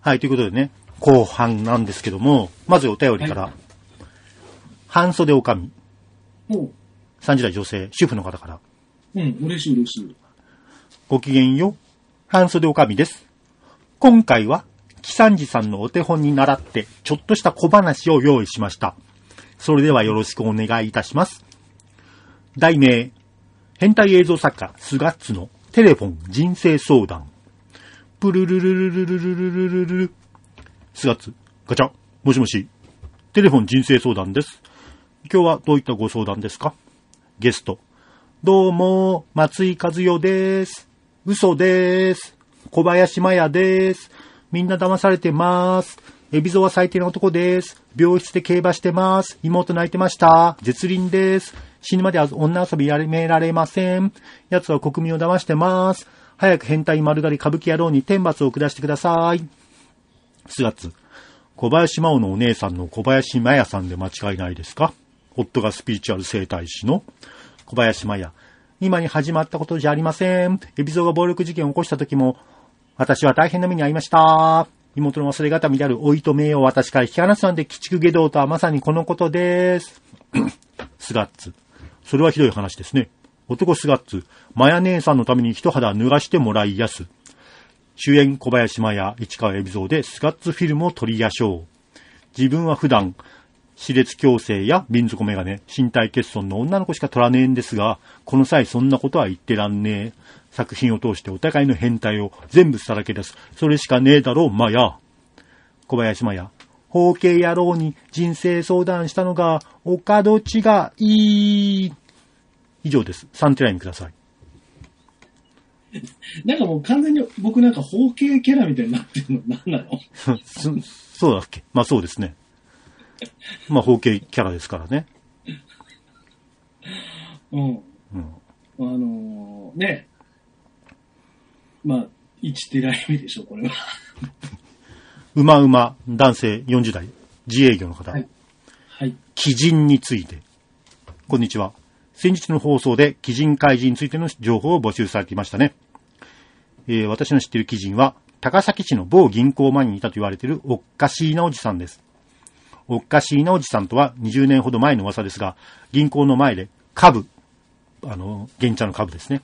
はい、ということでね、後半なんですけども、まずお便りから、はい、半袖おかみ。30代女性、主婦の方から。 嬉しい嬉しい。 ごきげんよう、半袖おかみです。今回は、木三治さんのお手本に倣って、ちょっとした小話を用意しました。それではよろしくお願いいたします。題名、変態映像作家、スガッツのテレフォン人生相談。プルルルルルルルルルルルル。スガッツ、ガチャ、もしもし。テレフォン人生相談です。今日はどういったご相談ですか？ゲスト。どうも、松井和代です。嘘です。小林麻也です。みんな騙されてます。海老蔵は最低な男です。病室で競馬してます。妹泣いてました。絶倫です。死ぬまで女遊びやめられません。奴は国民を騙してます。早く変態丸刈り歌舞伎野郎に天罰を下してください。4月、小林真央のお姉さんの小林麻也さんで間違いないですか？夫がスピリチュアル整体師の小林麻也。今に始まったことじゃありません。海老蔵が暴力事件を起こした時も、私は大変な目に遭いました。妹の忘れ形見である老いと名誉を私から引き離すなんて鬼畜下道とはまさにこのことです。スガッツ。それはひどい話ですね。男スガッツ。マヤ姉さんのために一肌脱がしてもらいやす。主演小林麻也、市川海老蔵でスガッツフィルムを撮りやしょう。自分は普段、歯列矯正や瓶底メガネ、身体欠損の女の子しか撮らねえんですが、この際そんなことは言ってらんねえ。作品を通してお互いの変態を全部さらけ出す。それしかねえだろう、麻也。小林麻也。包茎野郎に人生相談したのが、お門違い。以上です。3テラインください。 なんかもう完全に僕なんか包茎キャラみたいになってるの何なの？ そうだっけ？まあそうですね。まあ包茎キャラですからね。 ね。まあ、1テライ目でしょ、これは。 男性40代、自営業の方。はい。はい。鬼人について。こんにちは。先日の放送で鬼人怪人についての情報を募集されていましたね。私の知っている鬼人は、高崎市の某銀行前にいたと言われているおっかしいなおじさんです。おっかしいなおじさんとは20年ほど前の噂ですが、銀行の前で株、原茶の株ですね。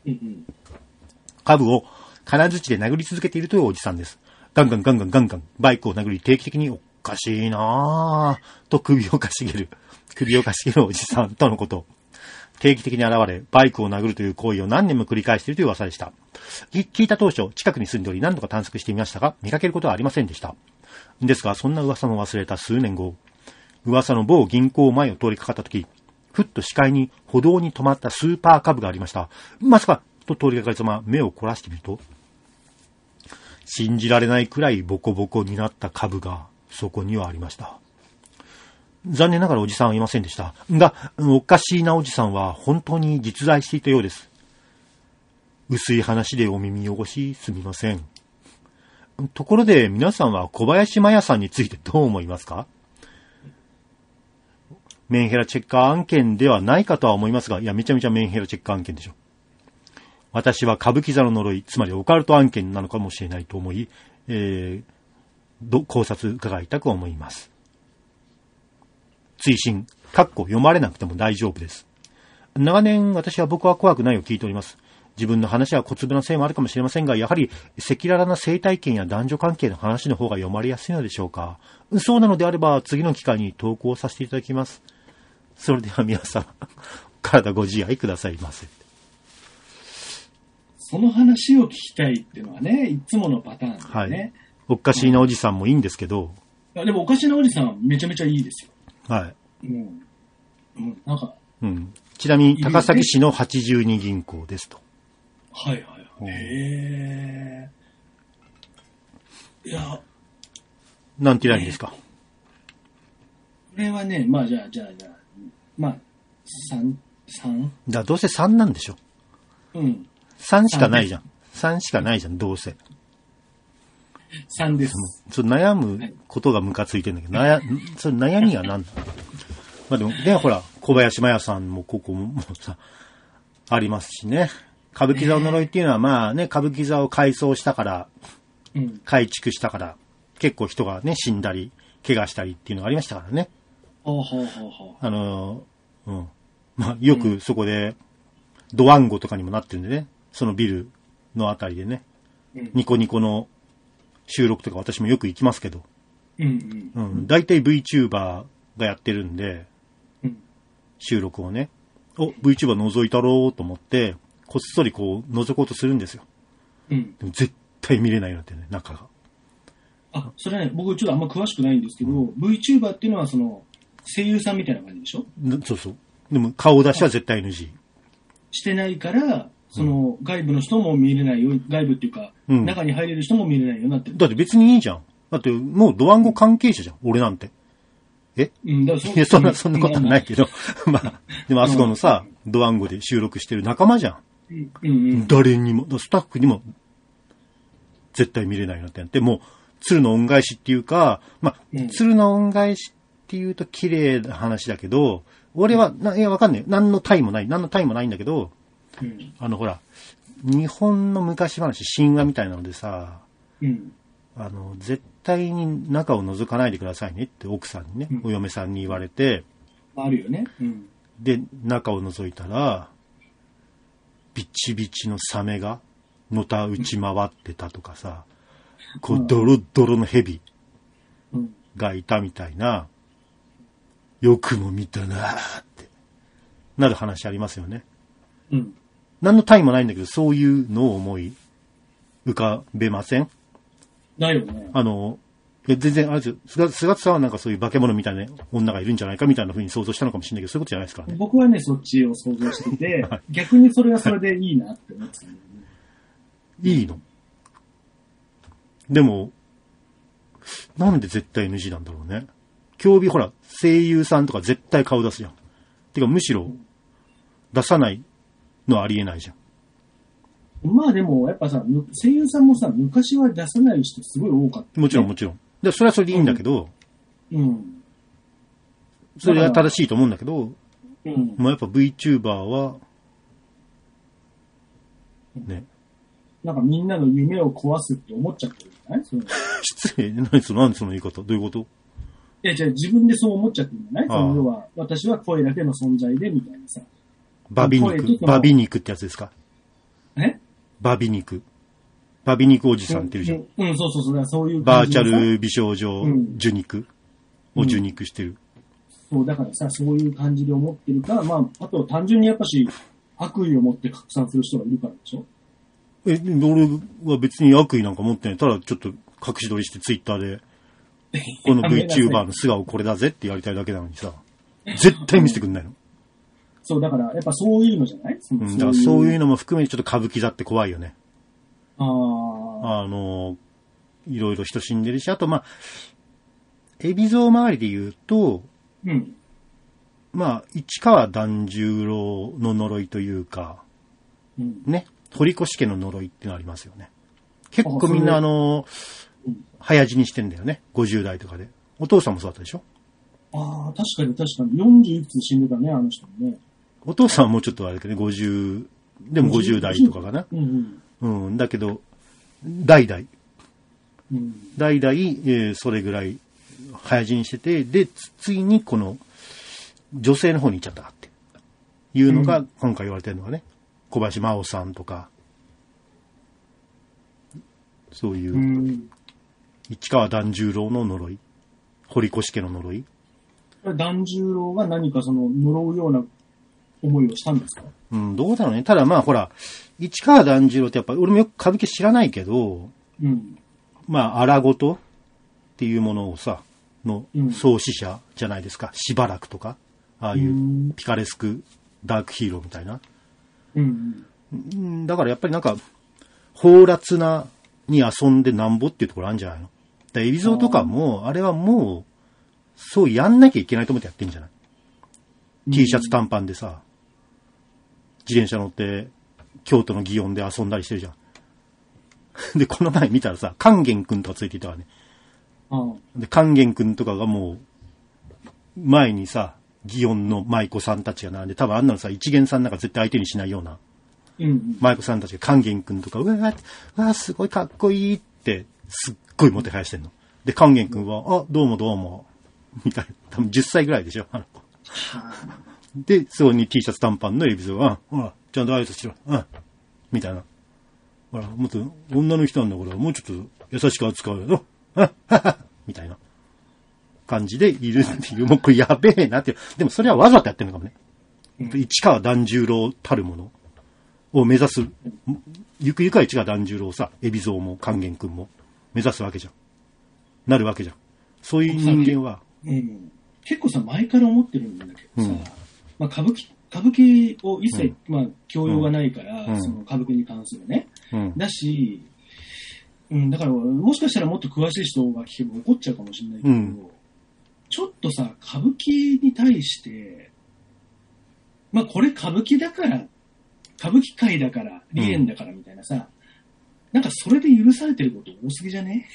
株を金槌で殴り続けているというおじさんです。ガンガンバイクを殴り定期的におかしいなぁと首をかしげるおじさんとのこと。定期的に現れ、バイクを殴るという行為を何年も繰り返しているという噂でした。聞いた当初、近くに住んでおり何度か探索してみましたが、見かけることはありませんでした。ですが、そんな噂も忘れた数年後、噂の某銀行前を通りかかったとき、ふっと視界に歩道に止まったスーパーカブがありました。まさかと通りかかりざま目を凝らしてみると、信じられないくらいボコボコになったカブがそこにはありました。残念ながらおじさんはいませんでした。が、おかしいなおじさんは本当に実在していたようです。薄い話でお耳汚しすみません。ところで皆さんは小林麻也さんについてどう思いますか？メンヘラチェッカー案件ではないかとは思いますが、いや、めちゃめちゃメンヘラチェッカー案件でしょ。私は歌舞伎座の呪い、つまりオカルト案件なのかもしれないと思い、考察伺いたく思います。追伸、読まれなくても大丈夫です。長年僕は怖くないを聞いております。自分の話は小粒なせいもあるかもしれませんが、やはり赤裸々な生態系や男女関係の話の方が読まれやすいのでしょうか。そうなのであれば次の機会に投稿させていただきます。それでは皆様、体ご自愛くださいませ。 その話を聞きたいっていうのはね、いつものパターンですね。はい。 おかしいなおじさんもいいんですけど。 でもおかしいなおじさんはめちゃめちゃいいですよ。 はい。 なんか。 ちなみに高崎市の82銀行ですと。 はい。いや。 なんて言えばいいんですか。 これはね、まあじゃあ、まあ、3？ どうせ3なんでしょ。3しかないじゃん。3しかないじゃん、どうせ。 3です。 悩むことがムカついてんだけど、それ悩みが何だ。まあでも、ほら、小林麻也さんもここもさ、ありますしね。歌舞伎座の呪いっていうのはまあね、歌舞伎座を改装したから、改築したから、 結構人がね、死んだり、怪我したりっていうのがありましたからね。まあ、よくそこで、ドワンゴとかにもなってるんでね、そのビルのあたりでね、ニコニコの収録とか私もよく行きますけど、大体 VTuber がやってるんで、収録をね、VTuber 覗いたろうと思って、こっそりこう覗こうとするんですよ。でも絶対見れないようになってね、中が。 それね、僕ちょっとあんま詳しくないんですけど、VTuber っていうのはその、声優さんみたいな感じでしょ？ そうそう。でも顔出しは絶対 NG。 してないから、その、外部の人も見れないよ、外部っていうか、中に入れる人も見れないようになってる。 だって別にいいじゃん。だってもうドワンゴ関係者じゃん、俺なんて。いや、そんなことはないけど。まあ、でもあそこのさ、ドワンゴで収録してる仲間じゃん。誰にも、スタッフにも、絶対見れないようになってんで、もう、鶴の恩返しっていうか、まあ、鶴の恩返しっていうと綺麗な話だけど、俺は、いや、わかんない。何の体もないんだけど、ほら、日本の昔話、神話みたいなのでさ、絶対に中を覗かないでくださいねって奥さんにね、お嫁さんに言われて、 あるよね。 で、中を覗いたら、ビチビチのサメが、のた打ち回ってたとかさ、こう、ドロドロの蛇がいたみたいな、よくも見たなーって、なる話ありますよね。何の単位もないんだけど、そういうのを思い浮かべません？ ないよね。 全然、あれですよ、菅田さんはなんかそういう化け物みたいな女がいるんじゃないかみたいな風に想像したのかもしれないけど、そういうことじゃないですからね。 僕はね、そっちを想像してて、逆にそれはそれでいいなって思ってたんだよね。 いいの？でも、なんで絶対 NG なんだろうね。競技ほら、声優さんとか絶対顔出すじゃん。てかむしろ、出さないのはありえないじゃん。 まあでも、やっぱさ、声優さんもさ、昔は出さない人すごい多かった、ね。 もちろんもちろん。で、それはそれでいいんだけど、それは正しいと思うんだけど、まあやっぱ VTuber は、ね。 なんかみんなの夢を壊すって思っちゃってるじゃない？ 失礼。何その言い方？どういうこと？ いや、じゃあ自分でそう思っちゃってるんじゃない？その要は、私は声だけの存在で、みたいなさ。 バビ肉ってやつですか？バビ肉おじさんっているじゃん。 そういう。 バーチャル美少女受肉を受肉してる。 そう、だからさ、そういう感じで思ってるか、まあ、あと単純にやっぱし、悪意を持って拡散する人がいるからでしょ？ 俺は別に悪意なんか持ってない。ただちょっと隠し撮りしてツイッターで、この VTuber の素顔これだぜってやりたいだけなのにさ、絶対見せてくんないの？ そう、だから、やっぱそういうのじゃない？ だからそういうのも含めてちょっと歌舞伎座って怖いよね。いろいろ人死んでるし、あとまあ、海老蔵周りで言うと、まあ、市川團十郎の呪いというか、ね、堀越家の呪いっていうのありますよね。結構みんな早死にしてんだよね。50代とかで。お父さんもそうだったでしょ？ 確かに。40いくつ死んでたね、あの人もね。 お父さんはもうちょっとあれだけどね、でも50代とかかな。だけど、代々、それぐらい早死にしてて、で、ついにこの、女性の方に行っちゃったっていうのが、今回言われてるのがね、小林真央さんとか、そういう、市川團十郎の呪い、堀越家の呪い。 團十郎が何かその呪うような思いをしたんですか？ どうだろうね。ただまあほら、市川團十郎ってやっぱり俺もよく歌舞伎知らないけど、まあ荒事っていうものをさ、の創始者じゃないですか。しばらくとか、ああいうピカレスクダークヒーローみたいな。だからやっぱりなんか、放埓なに遊んでなんぼっていうところあるんじゃないの？だ海老蔵とかも、あれはもう、そうやんなきゃいけないと思ってやってんじゃない？ T シャツ短パンでさ、自転車乗って、京都の祇園で遊んだりしてるじゃん。で、この前見たらさ、勸玄くんとかついていたわね。で、勸玄くんとかがもう、前にさ、祇園の舞妓さんたちが並んで、多分あんなのさ、一元さんなんか絶対相手にしないような、舞妓さんたちが勸玄くんとか、うわーすごいかっこいいって、すっごいもてはやしてんの。 で、勸玄君は、あ、どうもどうも、みたいな。多分10歳ぐらいでしょ、あの子。で、そこに T シャツ短パンの海老蔵が、ほら、ちゃんと挨拶しろ、みたいな。ほら、もっと、女の人なんだから、もうちょっと優しく扱うよ、みたいな感じでいるっていう、もうこれやべえなっていう。でもそれはわざとやってるのかもね。市川團十郎たるものを目指す、ゆくゆくは市川團十郎をさ、海老蔵も勸玄君も目指すわけじゃん。なるわけじゃん。そういう人間は。 結構さ、前から思ってるんだけどさ、まあ歌舞伎を一切、まあ教養がないから、その歌舞伎に関するね。だし、だからもしかしたらもっと詳しい人が聞けば怒っちゃうかもしれないけど、ちょっとさ、歌舞伎に対して、まあこれ歌舞伎だから、歌舞伎界だから、梨園だからみたいなさ、なんかそれで許されてること多すぎじゃね？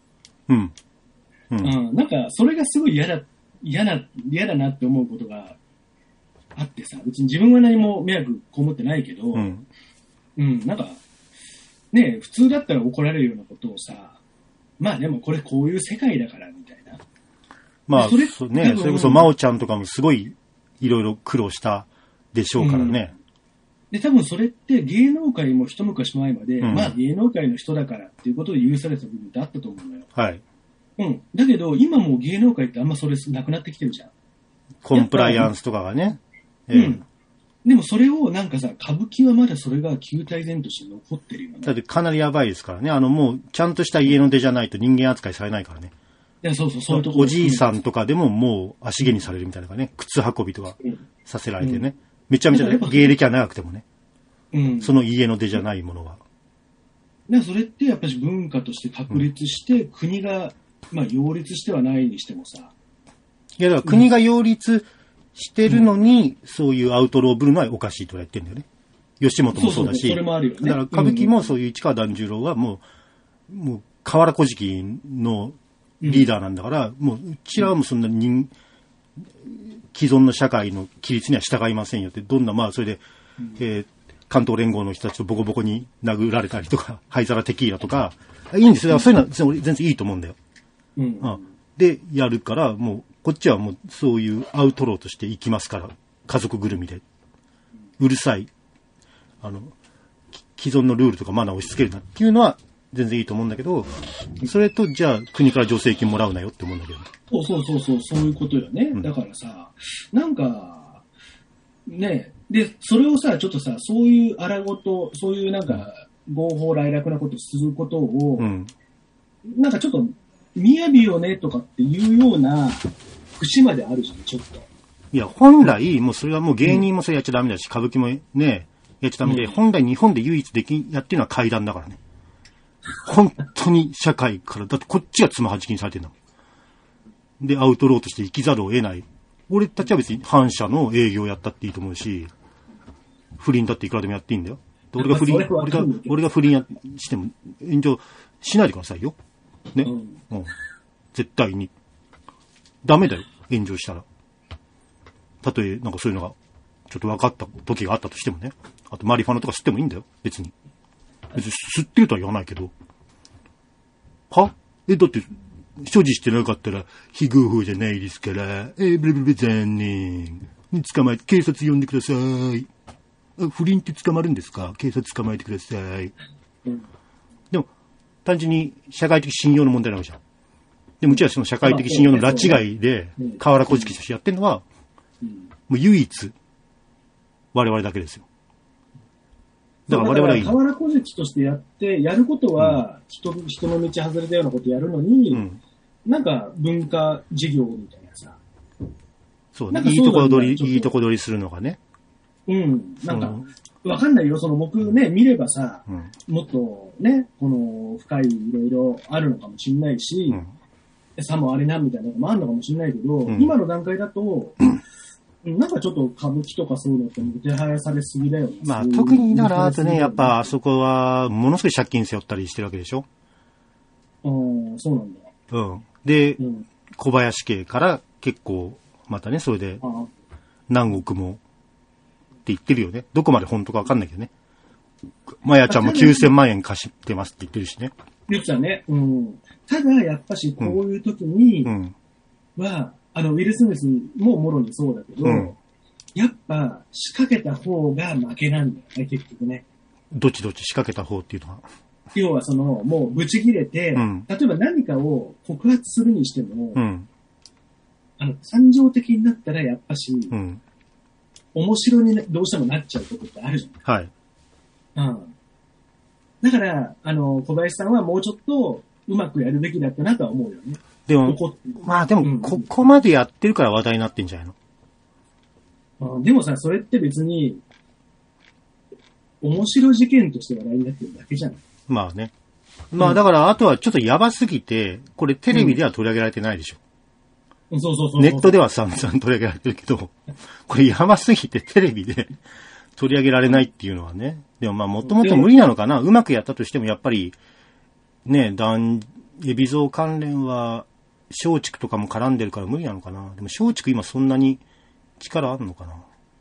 なんかそれがすごい嫌だなって思うことがあってさ、別に自分は何も迷惑こもってないけど、なんか、ね、普通だったら怒られるようなことをさ、まあでもこれこういう世界だからみたいな。 まあ、それこそ真央ちゃんとかもすごいいろいろ苦労したでしょうからね。 で、多分それって芸能界も一昔前まで、まあ芸能界の人だからっていうことで許された部分ってあったと思うのよ。 はい。 だけど今もう芸能界ってあんまそれなくなってきてるじゃん。 コンプライアンスとかがね。 でもそれをなんかさ、歌舞伎はまだそれが旧体然として残ってるよね。 だってかなりやばいですからね。もうちゃんとした家の出じゃないと人間扱いされないからね。 いや、そういうところ。 おじいさんとかでももう足毛にされるみたいなね。靴運びとかさせられてね。めちゃめちゃ芸歴は長くてもね。その家の出じゃないものは。 それってやっぱり文化として確立して、国が、まあ擁立してはないにしてもさ。 いや、だから国が擁立してるのに、そういうアウトローぶるのはおかしいと言ってるんだよね。吉本もそうだし。 それもあるよね。 だから歌舞伎もそういう市川團十郎はもう河原小敷のリーダーなんだから、もううちらはもうそんな既存の社会の規律には従いませんよって、どんなまあそれで、関東連合の人たちとボコボコに殴られたりとか、灰皿テキーラとか、いいんですよ。そういうのは全然いいと思うんだよ。で、やるから、もう、こっちはもうそういうアウトローとして行きますから、家族ぐるみで。うるさい。既存のルールとかマナーを押し付けるなっていうのは全然いいと思うんだけど、それと、じゃあ国から助成金もらうなよって思うんだけど。 そういうことよね。だからさ、なんか、ね、で、それをさ、ちょっとさ、そういう荒ごと、そういうなんか、合法来楽なことすることを、なんかちょっと、雅よねとかっていうような節まであるじゃん、ちょっと。 いや、本来、もうそれはもう芸人もそれやっちゃダメだし、歌舞伎もね、やっちゃダメで、本来日本で唯一やってるのは怪談だからね。本当に社会から、だってこっちがつまはじきにされてるんだもん。で、アウトローとして生きざるを得ない。俺たちは別に反社の営業やったっていいと思うし、不倫だっていくらでもやっていいんだよ。俺が不倫しても炎上しないでくださいよ。ね。絶対に。ダメだよ。炎上したら。たとえ、なんかそういうのが、ちょっと分かった時があったとしてもね。あと、マリファナとか吸ってもいいんだよ。別に。別に吸ってるとは言わないけど。は？だって、所持してなかったら、非合法じゃないですから、ブレブレ残念。捕まえて、警察呼んでください。不倫って捕まるんですか？警察捕まえてください。でも、単純に社会的信用の問題なわけじゃん。でもうちはその社会的信用の拉違いで、河原小敷としてやってるのは、もう唯一、我々だけですよ。だから我々はいい。 河原小敷としてやることは、人の道外れたようなことやるのに、なんか文化事業みたいなさ。 そうね。いいとこ取りするのがね。 なんか、わかんないよ。僕ね、見ればさ、もっとね、深いいろいろあるのかもしれないし、さもあれな、みたいなのもあるのかもしれないけど、今の段階だと、なんかちょっと歌舞伎とかそういうのってもてはやされすぎだよね。 まあ特にだからあとね、やっぱあそこはものすごい借金背負ったりしてるわけでしょ。 そうなんだ。 で、小林家から結構、またね、それで何億もって言ってるよね。どこまで本当かわかんないけどね。まやちゃんも9000万円貸してますって言ってるしね。 言ってたね。うん。ただ、やっぱし、こういう時には、ウィル・スミスももろにそうだけど、やっぱ、仕掛けた方が負けなんだよね、結局ね。 どっち仕掛けた方っていうのは。 要はもう、ブチ切れて、例えば何かを告発するにしても、感情的になったらやっぱし、面白にどうしてもなっちゃうことってあるじゃん。はい。だから、小林さんはもうちょっとうまくやるべきだったなとは思うよね。 でも、ここまでやってるから話題になってんじゃないの？でもさ、それって別に、面白事件として話題になってるだけじゃない？ まあね。まあだから、あとはちょっとやばすぎて、これテレビでは取り上げられてないでしょ。 そう。 ネットでは散々取り上げられてるけど、これやばすぎてテレビで取り上げられないっていうのはね。でもまあもともと無理なのかな。うまくやったとしてもやっぱり、ね、海老蔵関連は、松竹とかも絡んでるから無理なのかな。でも松竹今そんなに力あるのかな。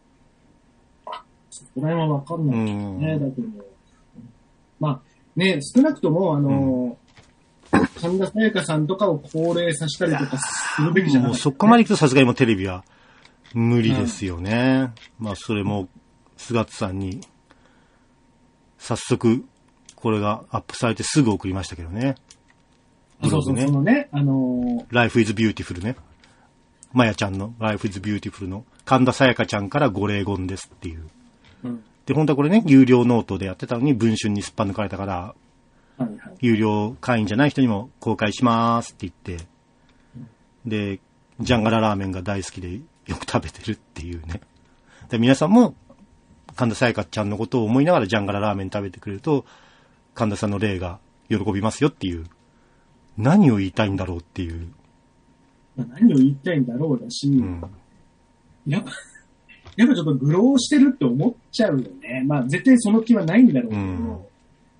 そこら辺はわかんないけどね。だけど、まあね、少なくとも神田沙也加さんとかを高齢させたりとかするべきじゃない、 もうそこまで行くとさすがにもうテレビは無理ですよね。まあそれも菅津さんに早速これがアップされてすぐ送りましたけどね。 ブログね。そのね、 Life is Beautiful ね。まやちゃんの Life is Beautiful の神田沙也加ちゃんからご霊言ですっていう。で、本当はこれね、有料ノートでやってたのに文春にすっぱ抜かれたから、有料会員じゃない人にも公開しますって言って、で、ジャンガララーメンが大好きでよく食べてるっていうね。で、皆さんも神田沙也加ちゃんのことを思いながらジャンガララーメン食べてくれると、神田さんの霊が喜びますよっていう、何を言いたいんだろうっていう。 何を言いたいんだろうだし、やっぱちょっと愚弄してるって思っちゃうよね。まあ絶対その気はないんだろうけど。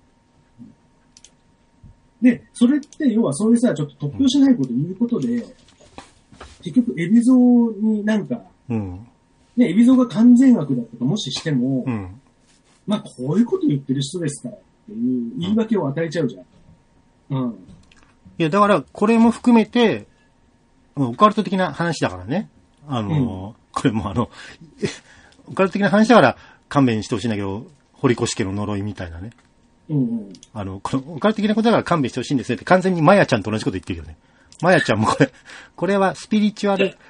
で、それって要はそういうさ、ちょっと突拍子ないこと言うことで、結局海老蔵になんか、ね、海老蔵が完全悪だったともししても、まあこういうこと言ってる人ですからっていう言い訳を与えちゃうじゃん。 いや、だから、これも含めて、オカルト的な話だからね。これもオカルト的な話だから勘弁してほしいんだけど、堀越家の呪いみたいなね。このオカルト的なことだから勘弁してほしいんですねって完全にマヤちゃんと同じこと言ってるよね。マヤちゃんもこれはスピリチュアル、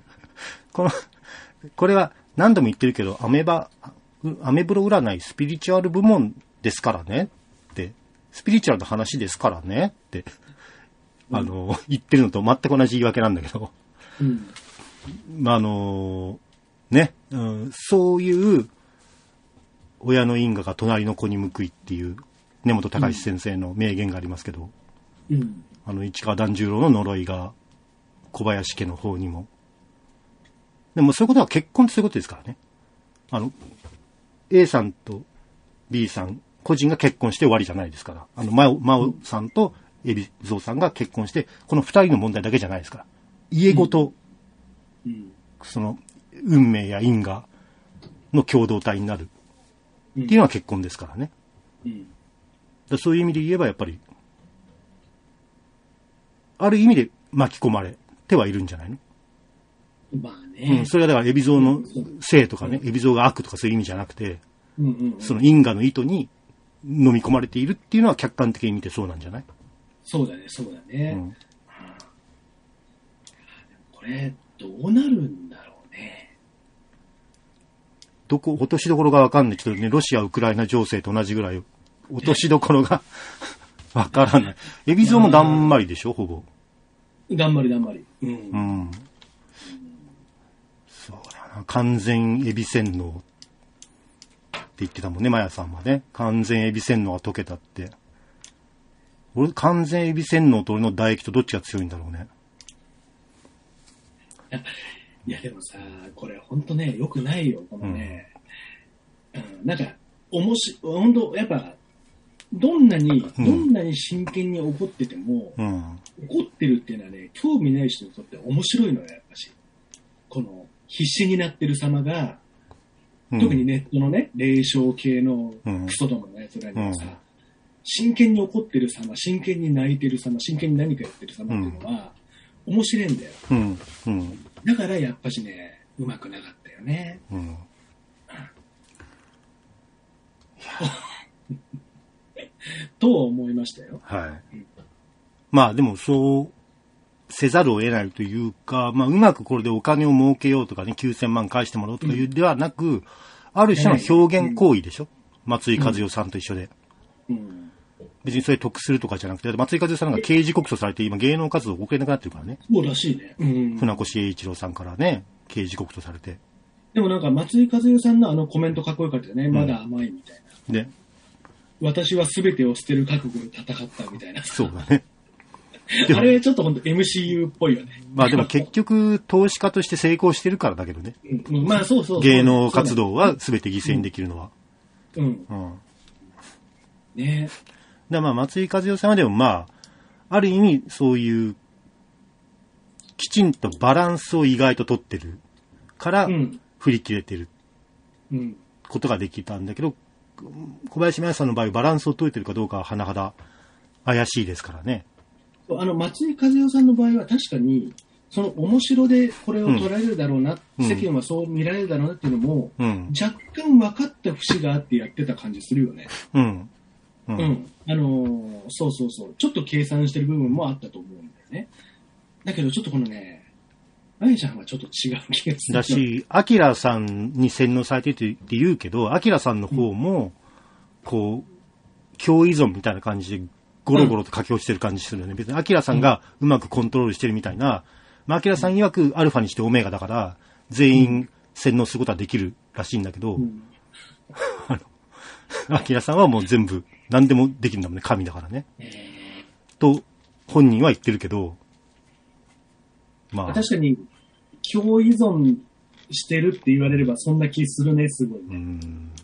これは何度も言ってるけど、アメブロ占いスピリチュアル部門ですからねって、スピリチュアルの話ですからねって、言ってるのと全く同じ言い訳なんだけど、ね、そういう親の因果が隣の子に報いっていう根本隆先生の名言がありますけど、市川團十郎の呪いが小林家の方にも。でもそういうことは結婚ってそういうことですからね。A さんと B さん個人が結婚して終わりじゃないですから。真央さんと海老蔵さんが結婚して、この二人の問題だけじゃないですから。家ごと、その、運命や因果の共同体になるっていうのは結婚ですからね。そういう意味で言えばやっぱり、ある意味で巻き込まれてはいるんじゃないの？ まあね。 それはだから海老蔵の性とかね、海老蔵が悪とかそういう意味じゃなくて、その因果の意図に飲み込まれているっていうのは客観的に見てそうなんじゃない？ そうだね。これ、どうなるんだろうね。 落としどころがわかんない。ちょっとね、ロシア・ウクライナ情勢と同じぐらい、落としどころがわからない。海老蔵もだんまりでしょ、ほぼ。 だんまり。 そうだな。完全海老洗脳って言ってたもんね、マヤさんはね。完全海老洗脳が解けたって。俺、完全海老洗脳と俺の唾液とどっちが強いんだろうね。 いやでもさ、これほんとね、良くないよ、このね。なんか、ほんと、やっぱ、どんなに真剣に怒ってても、怒ってるっていうのはね、興味ない人にとって面白いのよ、やっぱし。この、必死になってる様が、特にネットのね、霊障系のクソどものやつらにはさ、 真剣に怒ってる様、真剣に泣いてる様、真剣に何かやってる様っていうのは、面白いんだよ。 うんうん、 だからやっぱしね、うまくなかったよね。うん、と思いましたよ。 はい。まあでもそうせざるを得ないというか、まあうまくこれでお金を儲けようとかね、9000万返してもらおうとかいうではなく、ある種の表現行為でしょ、松井和代さんと一緒で。別にそれ得するとかじゃなくて、松井和代さんが刑事告訴されて今芸能活動を送れなくなってるからね。 そうらしいね。 船越英一郎さんからね、刑事告訴されて。 でもなんか松井和代さんのコメントかっこよかったよね。まだ甘いみたいな。 で、 私は全てを捨てる覚悟で戦ったみたいな。 そうだね。 あれちょっと本当 MCU っぽいよね。 まあでも結局投資家として成功してるからだけどね。 まあそうそう。 芸能活動は全て犠牲にできるのは。 ねえ。 だまあ松井和代さんはでもまあ、ある意味そういうきちんとバランスを意外と取ってるから振り切れてることができたんだけど、小林麻耶さんの場合バランスを取れてるかどうかは甚だ怪しいですからね。 松井和代さんの場合は確かにその面白でこれを捉えるだろうな、世間はそう見られるだろうなっていうのも、若干分かった節があってやってた感じするよね。そうそうそう。ちょっと計算してる部分もあったと思うんだよね。だけどちょっとこのね、あやちゃんはちょっと違う気がする。 だし、アキラさんに洗脳されてるって言うけど、アキラさんの方も、こう、共依存みたいな感じで、ゴロゴロと駆け落ちてる感じするよね。別にアキラさんがうまくコントロールしてるみたいな、まあ、アキラさん曰くアルファにしてオメガだから、全員洗脳することはできるらしいんだけど、アキラさんはもう全部、何でもできるんだもんね、神だからね。と、本人は言ってるけど、まあ。 確かに、共依存してるって言われればそんな気するね、すごいね。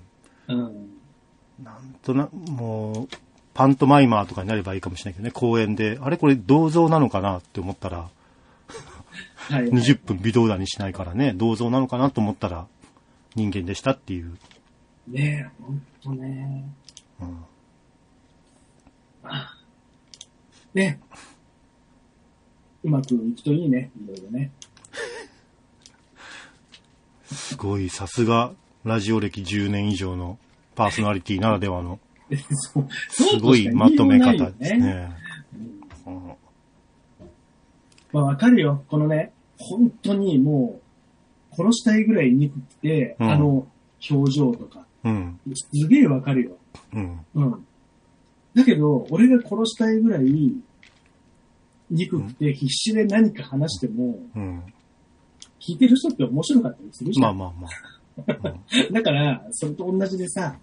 なんとな、もう、パントマイマーとかになればいいかもしれないけどね、公演で、あれこれ銅像なのかなって思ったら、20分微動だにしないからね、銅像なのかなと思ったら、人間でしたっていう。 ねえ、ほんとね。ね。うまくいくといいね、いろいろね。 すごい、さすが、ラジオ歴10年以上のパーソナリティならではの、すごいまとめ方ですね。 まあわかるよ。このね、本当にもう、殺したいぐらい憎くて、表情とか。すげえわかるよ。だけど、俺が殺したいぐらい憎くて必死で何か話しても、聞いてる人って面白かったりするじゃん。まあ。だから、それと同じでさ、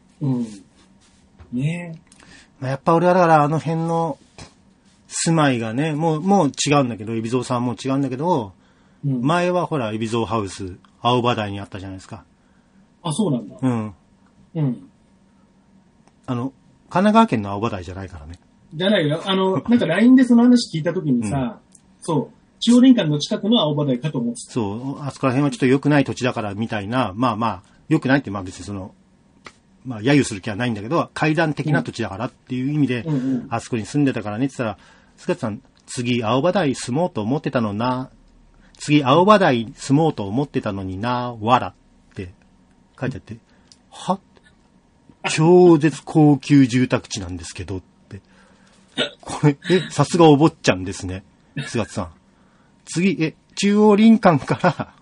ねえ。やっぱ俺はだからあの辺の住まいがね、もう違うんだけど、海老蔵さんも違うんだけど、前はほら、海老蔵ハウス、青葉台にあったじゃないですか。 あ、そうなんだ。 神奈川県の青葉台じゃないからね。 じゃないよ。なんか LINE でその話聞いたときにさ、そう、中央林間の近くの青葉台かと思ってた。 そう、あそこら辺はちょっと良くない土地だからみたいな、まあ、良くないって、まあ別にその、まあ、揶揄する気はないんだけど、階段的な土地だからっていう意味で、あそこに住んでたからねって言ったら、菅田さん、次、青葉台住もうと思ってたのな、次、青葉台住もうと思ってたのにな、わらって書いてあって、は超絶高級住宅地なんですけどって。これ、さすがお坊ちゃんですね、菅田さん。次、中央林間から、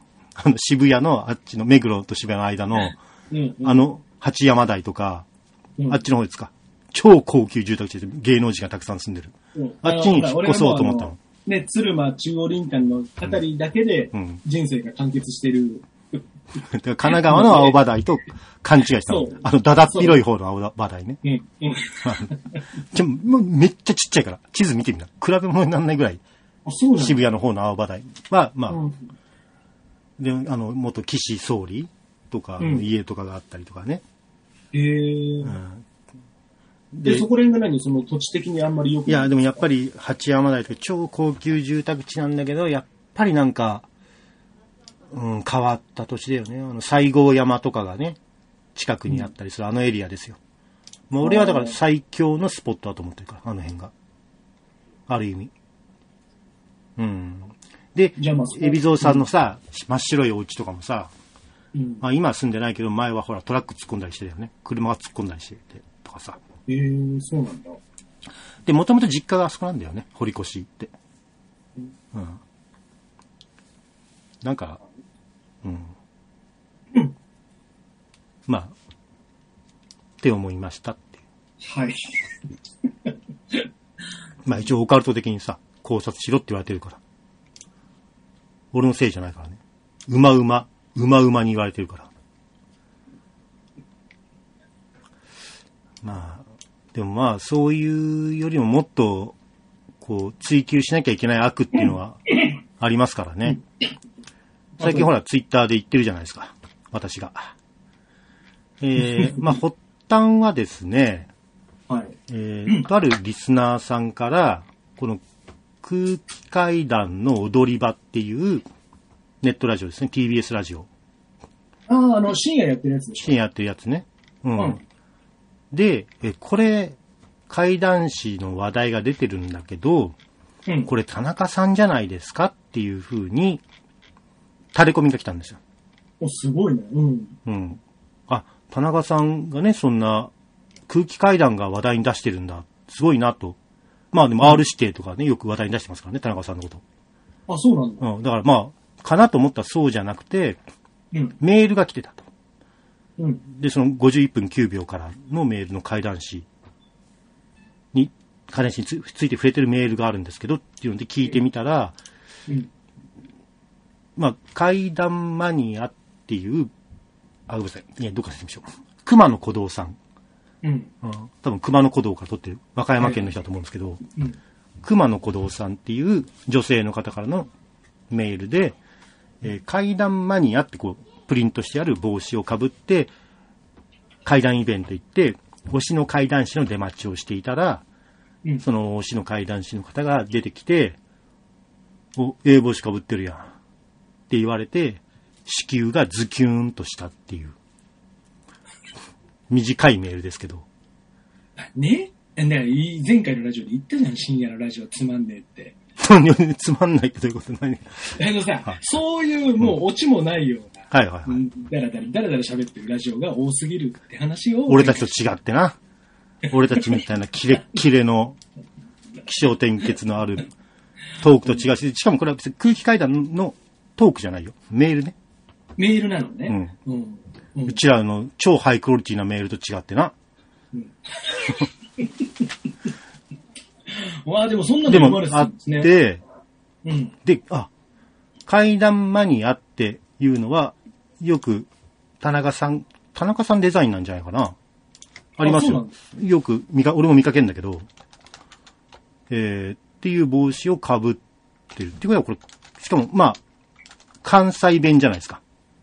渋谷の、あっちの目黒と渋谷の間の、八山台とか、あっちの方ですか。超高級住宅地で芸能人がたくさん住んでる。あっちに引っ越そうと思ったの。 ね、鶴間中央林間のあたりだけで人生が完結してる。 神奈川の青葉台と勘違いしたの。だだっ広い方の青葉台ね。もうめっちゃちっちゃいから、地図見てみな。比べ物にならないぐらい。渋谷の方の青葉台は、まあ、で、元岸総理とかの家とかがあったりとかね。 で、そこら辺が何その土地的にあんまり良くない？ いや、でもやっぱり八山台とか超高級住宅地なんだけど、やっぱりなんか、変わった土地だよね。西郷山とかがね、近くにあったりするあのエリアですよ。 まあ、俺はだから最強のスポットだと思ってるから、あの辺が。ある意味。うん。で、海老蔵さんのさ、真っ白いお家とかもさ、まあ今は住んでないけど、前はほらトラック突っ込んだりしてたよね。車が突っ込んだりしてて、とかさ。 そうなんだ。 で、もともと実家があそこなんだよね、堀越って。うん。なんか、まあ、って思いましたっていう。 はい。 まあ一応オカルト的にさ、考察しろって言われてるから。俺のせいじゃないからね。うまうまに言われてるから。まあ、でもまあそういうよりももっと、こう、追求しなきゃいけない悪っていうのはありますからね。最近ほらツイッターで言ってるじゃないですか。私が。まあ発端はですね、 はい。 あるリスナーさんから、この空気階段の踊り場っていうネットラジオですね。TBS ラジオ。 深夜やってるやつでしょ。 深夜やってるやつね。で、これ、怪談師の話題が出てるんだけど、これ田中さんじゃないですかっていう風に、垂れ込みが来たんですよ。 すごいね。 あ、田中さんがね、そんな空気階段が話題に出してるんだ。すごいなと。まあでも R 指定とかね、よく話題に出してますからね、田中さんのこと。 そうなんだ。 だからまあ、かなと思ったらそうじゃなくて、メールが来てたと。で、その51分9秒からのメールの怪談師について触れてるメールがあるんですけどっていうので聞いてみたら、まあ、怪談マニアっていう、ごめんなさい。どっか説明しよう。熊野古道さん。多分熊野古道から取ってる和歌山県の人だと思うんですけど、熊野古道さんっていう女性の方からのメールで、怪談マニアってこう、プリントしてある帽子をかぶって、怪談イベント行って、推しの怪談師の出待ちをしていたら、その推しの怪談師の方が出てきて、帽子かぶってるやん。って言われて、子宮がズキューンとしたっていう。短いメールですけど。 ね？前回のラジオで言ったじゃん、深夜のラジオつまんねえって。 つまんないってどういうこと何？ そういうもうオチもないような。 だらだら喋ってるラジオが多すぎるって話を。 俺たちと違ってな。俺たちみたいなキレッキレの気象転結のあるトークと違うし、しかもこれは別に空気階段のトークじゃないよ。メールね。 メールなのね。 うちらの超ハイクオリティなメールと違ってな。 でもそんなの生まれてたんですね。 で、怪談マニアっていうのは、よく田中さんデザインなんじゃないかな。ありますよ。よく俺も見かけるんだけど、っていう帽子をかぶってる。っていうことはこれ、しかもまあ、関西弁じゃないですか。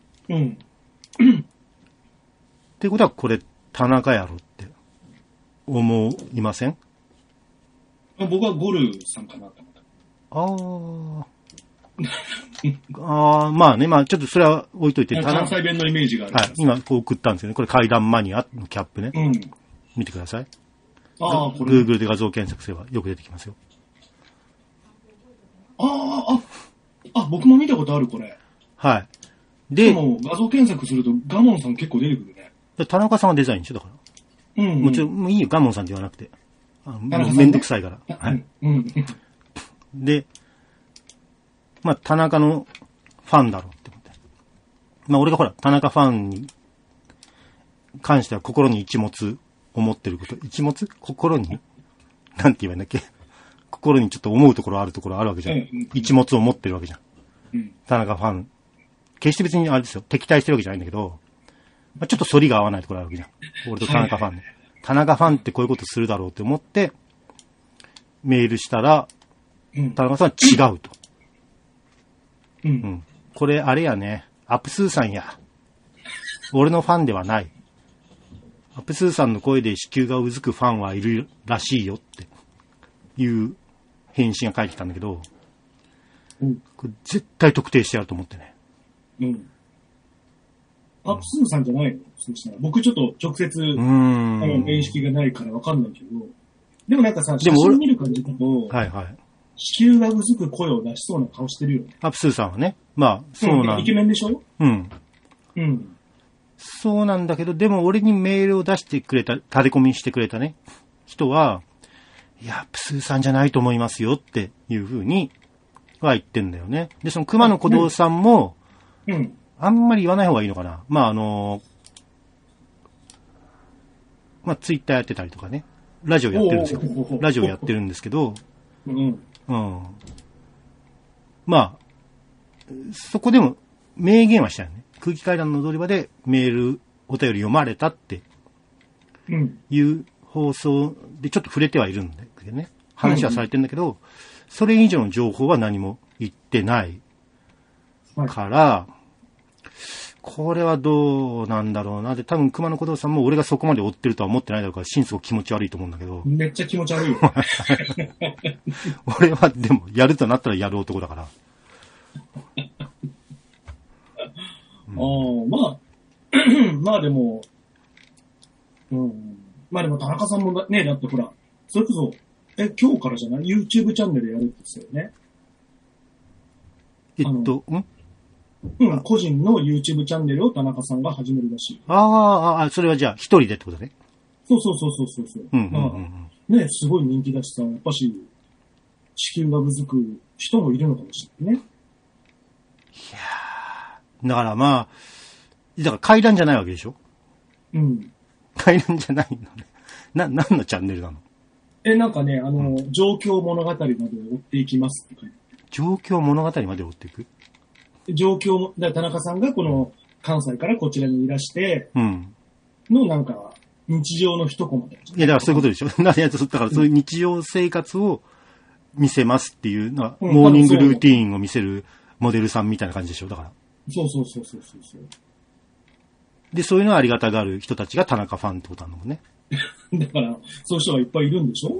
っていうことはこれ、田中やろって思いません？ 僕はゴルさんかなと思った。 まあね、まあちょっとそれは置いといて。 関西弁のイメージがある。 はい、今こう送ったんですけどね。これ怪談マニアのキャップね。見てください。Google で画像検索すればよく出てきますよ。 僕も見たことある、これ。 はい。で、 も画像検索するとガモンさん結構出てくるね。 田中さんがデザインでしょ、だから。もちろん、もういいよ、ガモンさんって言わなくて。めんどくさいから。はい。で、まあ、田中のファンだろうって思って。まあ、俺がほら、田中ファンに関しては心に一物思ってること。一物？心になんて言えばいいんだっけ？心にちょっと思うところあるわけじゃん。一物を持ってるわけじゃん。田中ファン。決して別にあれですよ。敵対してるわけじゃないんだけど、まあ、ちょっと反りが合わないところあるわけじゃん。俺と田中ファンで。田中ファンってこういうことするだろうって思って、メールしたら、田中さんは違うと。これあれやね。アップスーさんや。俺のファンではない。アップスーさんの声で子宮がうずくファンはいるらしいよっていう返信が返ってきたんだけど、これ絶対特定してやると思ってね。 パプスーさんじゃないの？そうしたら。僕ちょっと直接、面識がないからわかんないけど。でもなんかさ、写真見る感じだと、 はいはい。 地球がうずく声を出しそうな顔してるよね。 パプスーさんはね。まあ、そうなん、 イケメンでしょ？ うん。 うん。 そうなんだけど、でも俺にメールを出してくれた、タレコミしてくれたね、人は、いや、プスーさんじゃないと思いますよっていう風には言ってんだよね。で、その熊野古道さんも、あんまり言わない方がいいのかな。まあまあツイッターやってたりとかね。ラジオやってるんですよ。ラジオやってるんですけど、うん。まあ、そこでも明言はしたよね。空気階段の踊り場でメール、お便り読まれたっていう放送でちょっと触れてはいるんだけどね。話はされてるんだけど、それ以上の情報は何も言ってないから、これはどうなんだろうな。で、多分熊野古道さんも俺がそこまで追ってるとは思ってないだろうから、心底気持ち悪いと思うんだけど。 めっちゃ気持ち悪いよ。 俺はでも、やるとなったらやる男だから。 まあ、まあでも、まあでも田中さんもね、だってほら、それこそ、今日からじゃない？ YouTube チャンネルやるって言ってたよね。個人の YouTube チャンネルを田中さんが始めるらしい。 それはじゃあ一人でってことね。 そう。ね、すごい人気だしさ、やっぱし、地球がうずく人もいるのかもしれないね。 いやー、だからまあ、だから階段じゃないわけでしょ？階段じゃないのね。何のチャンネルなの？ なんかね、状況物語まで追っていきますって書いてある。 状況物語まで追っていく？ 状況も、田中さんがこの関西からこちらにいらして、のなんか、日常の一コマで。 いや、だからそういうことでしょ。だからそういう日常生活を見せますっていうのは、モーニングルーティーンを見せるモデルさんみたいな感じでしょ、だから。そう。で、そういうのはありがたがる人たちが田中ファンってことなのもね。 だから、そういう人がいっぱいいるんでしょ？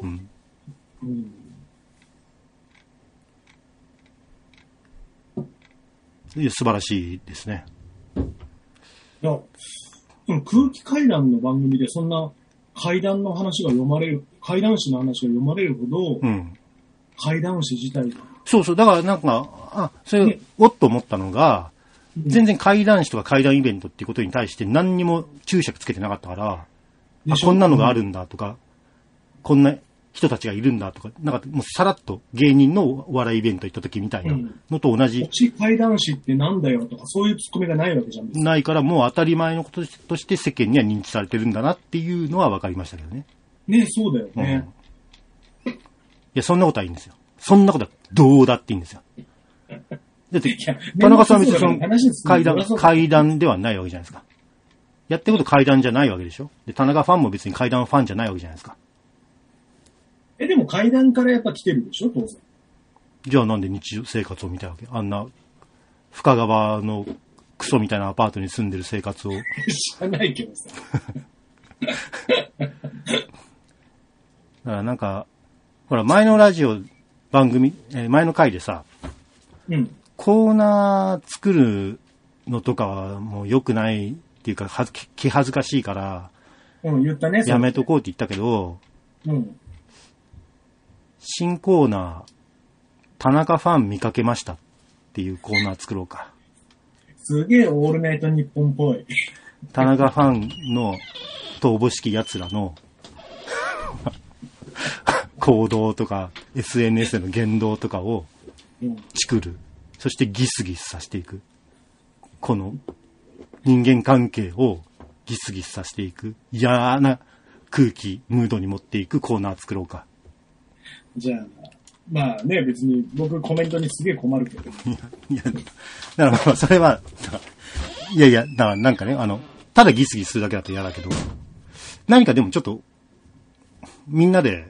素晴らしいですね。 いや、空気階段の番組でそんな階段の話が読まれる、階段誌の話が読まれるほど、階段誌自体が。そう、 だからなんか、それ、おっと思ったのが、全然階段誌とか階段イベントっていうことに対して何にも注釈つけてなかったから、こんなのがあるんだとか、こんな人たちがいるんだとか、なんかもうさらっと芸人のお笑いイベント行った時みたいなのと同じ。 こっち怪談師ってなんだよとか、そういうツッコミがないわけじゃん。 ないからもう当たり前のこととして世間には認知されてるんだなっていうのは分かりましたけどね。 ね、そうだよね。 いや、そんなことはいいんですよ。そんなことはどうだっていいんですよ。だって、田中さんは別にその階段ではないわけじゃないですか。やってること階段じゃないわけでしょ。で、田中ファンも別に階段ファンじゃないわけじゃないですか。 でも階段からやっぱ来てるでしょ、当然。 じゃあなんで日常生活を見たいわけ？あんな、深川のクソみたいなアパートに住んでる生活を。知らないけどさ。 だからなんか、ほら、前のラジオ番組、前の回でさ、コーナー作るのとかはもう良くないっていうか、気恥ずかしいから、 言ったね。 やめとこうって言ったけど、新コーナー、田中ファン見かけましたっていうコーナー作ろうか。 すげえオールナイトニッポンっぽい。 田中ファンの、とおぼしき奴らの、行動とか、SNS での言動とかを、作る。そしてギスギスさせていく。この、人間関係をギスギスさせていく。嫌な空気、ムードに持っていくコーナー作ろうか。 じゃあ、まあね、別に僕コメントにすげえ困るけど。 いや、だからまあそれは、だからなんかね、ただギスギスするだけだと嫌だけど、何かでもちょっと、みんなで、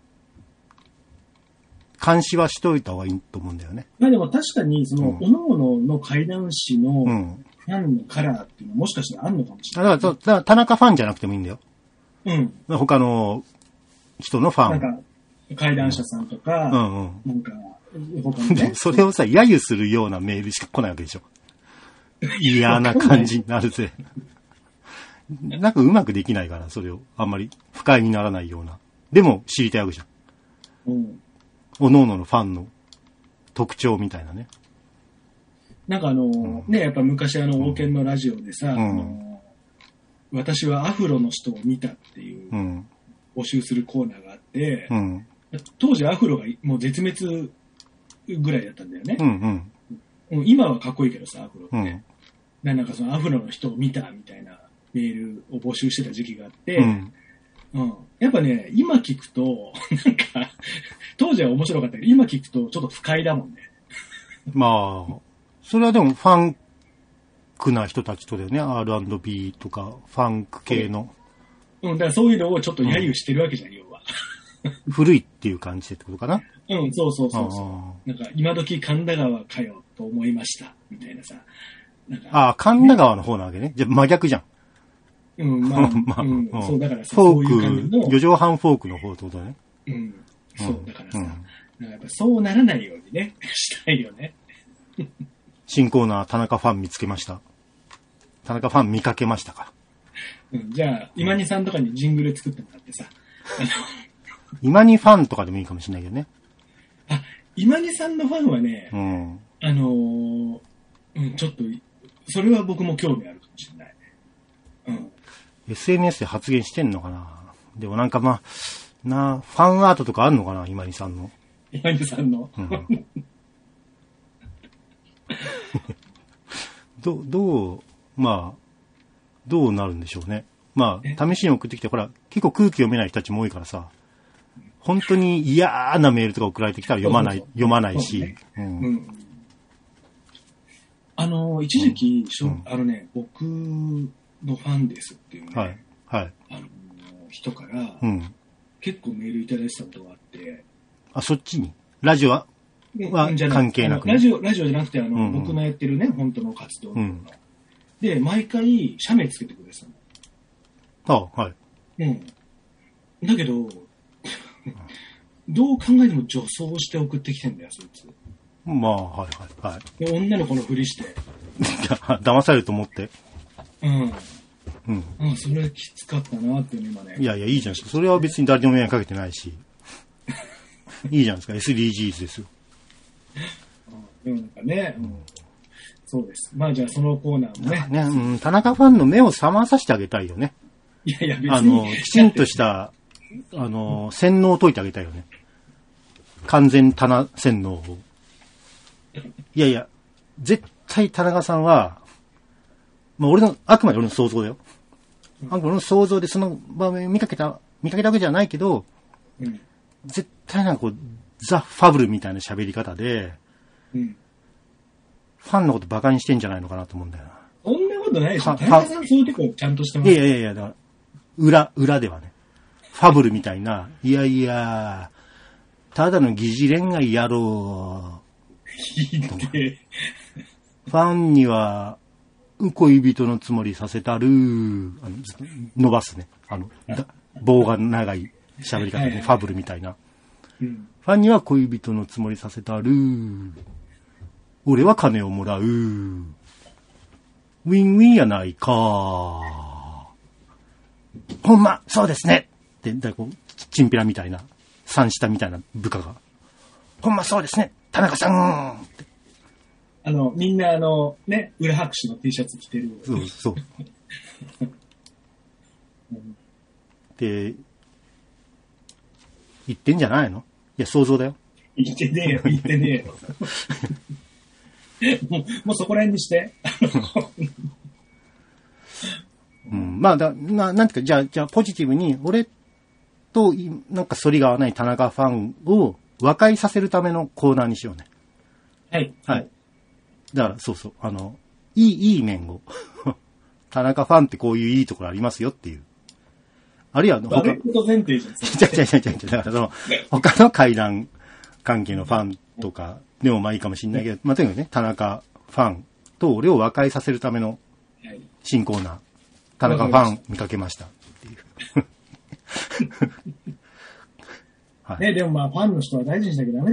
監視はしといた方がいいと思うんだよね。 まあでも確かに、その、各々の怪談師のファンのカラーっていうのはもしかしたらあるのかもしれない。 だから田中ファンじゃなくてもいいんだよ。他の人のファン。 なんか怪談者さんとか、なんか、他のね。 それをさ、揶揄するようなメールしか来ないわけでしょ。 嫌な感じになるぜ。なんかうまくできないから、それを。あんまり不快にならないような。でも知りたいわけじゃん。 うん。 おのおののファンの特徴みたいなね。 なんかね、やっぱ昔王権のラジオでさ、私はアフロの人を見たっていう募集するコーナーがあって、当時アフロがもう絶滅ぐらいだったんだよね。今はかっこいいけどさ、アフロって。なんかそのアフロの人を見たみたいなメールを募集してた時期があって、やっぱね、今聞くと、なんか、当時は面白かったけど、今聞くとちょっと不快だもんね。 まあ、それはでもファンクな人たちとだよね。R&B とか、ファンク系の。 だからそういうのをちょっと揶揄してるわけじゃん、要は。 古いっていう感じでってことかな。 そう。なんか、今時神田川かよと思いました、みたいなさ。なんか神田川の方なわけね。じゃあ真逆じゃん。 そう、だからさ、 フォーク、四畳半フォークの方ってことだね。 そう、だからさ、やっぱそうならないようにね、したいよね。 新コーナー、田中ファン見つけました。田中ファン見かけましたか。 じゃあ、今にさんとかにジングル作ってもらってさ。 今にファンとかでもいいかもしれないけどね。 今にさんのファンはね、ちょっと、それは僕も興味あるかもしれない。 SNS で発言してんのかな。でもなんかファンアートとかあるのかな、今にさんの。 今にさんの。 どうなるんでしょうね。試しに送ってきて、ほら、結構空気読めない人たちも多いからさ、本当に嫌なメールとか送られてきたら読まないし。 一時期、僕のファンですっていうね、人から、結構メールいただいてたことがあって。 そっちにラジオは関係なく、ね、 ラジオじゃなくて、僕のやってるね、本当の活動の、で、毎回、写メつけてくれてたの。 はい。 だけど、どう考えても女装して送ってきてんだよ、そいつ。で、女の子のふりして。 騙されると思って。 それきつかったなって今ね。 いや、いいじゃん。それは別に誰にも迷惑かけてないし。いいじゃないですか。SDGs ですよ。 でもなんかね、そうです。じゃあそのコーナーもね。 田中ファンの目を覚まさせてあげたいよね。 いや別に。 きちんとした、洗脳を解いてあげたいよね。完全棚洗脳を。いや、絶対田中さんは、あくまで俺の想像だよ。俺の想像でその場面を見かけたわけじゃないけど、絶対なんかこう、ザ・ファブルみたいな喋り方で、ファンのことバカにしてんじゃないのかなと思うんだよな。 そんなことないでしょ。田中さんそういうとこちゃんとしてます。 いや、だから裏ではね。ファブルみたいな、ただの疑似恋愛やろう。ファンには、恋人のつもりさせたる。伸ばすね。棒が長い喋り方で、ファブルみたいな。ファンには恋人のつもりさせたる。俺は金をもらう。ウィンウィンやないか。ほんま、そうですね。って、こう、チンピラみたいな、三下みたいな部下が。ほんまそうですね。田中さんって。 みんな裏拍手の T シャツ着てる。 そう。で、言ってんじゃないの？いや、想像だよ。 言ってねえよ。もうそこら辺にして。 なんていうか、じゃあ、ポジティブに、俺と、なんか反りが合わない田中ファンを和解させるためのコーナーにしようね。はい。だから、そう。いい面を。田中ファンってこういういいところありますよっていう。あるいは、 前提じゃん。 だから他の怪談関係のファンとかでもいいかもしれないけど、とにかくね、田中ファンと俺を和解させるための新コーナー。田中ファン見かけましたっていう。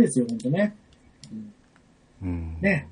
でもファンの人は大事にしなきゃダメですよ、本当ね。ね。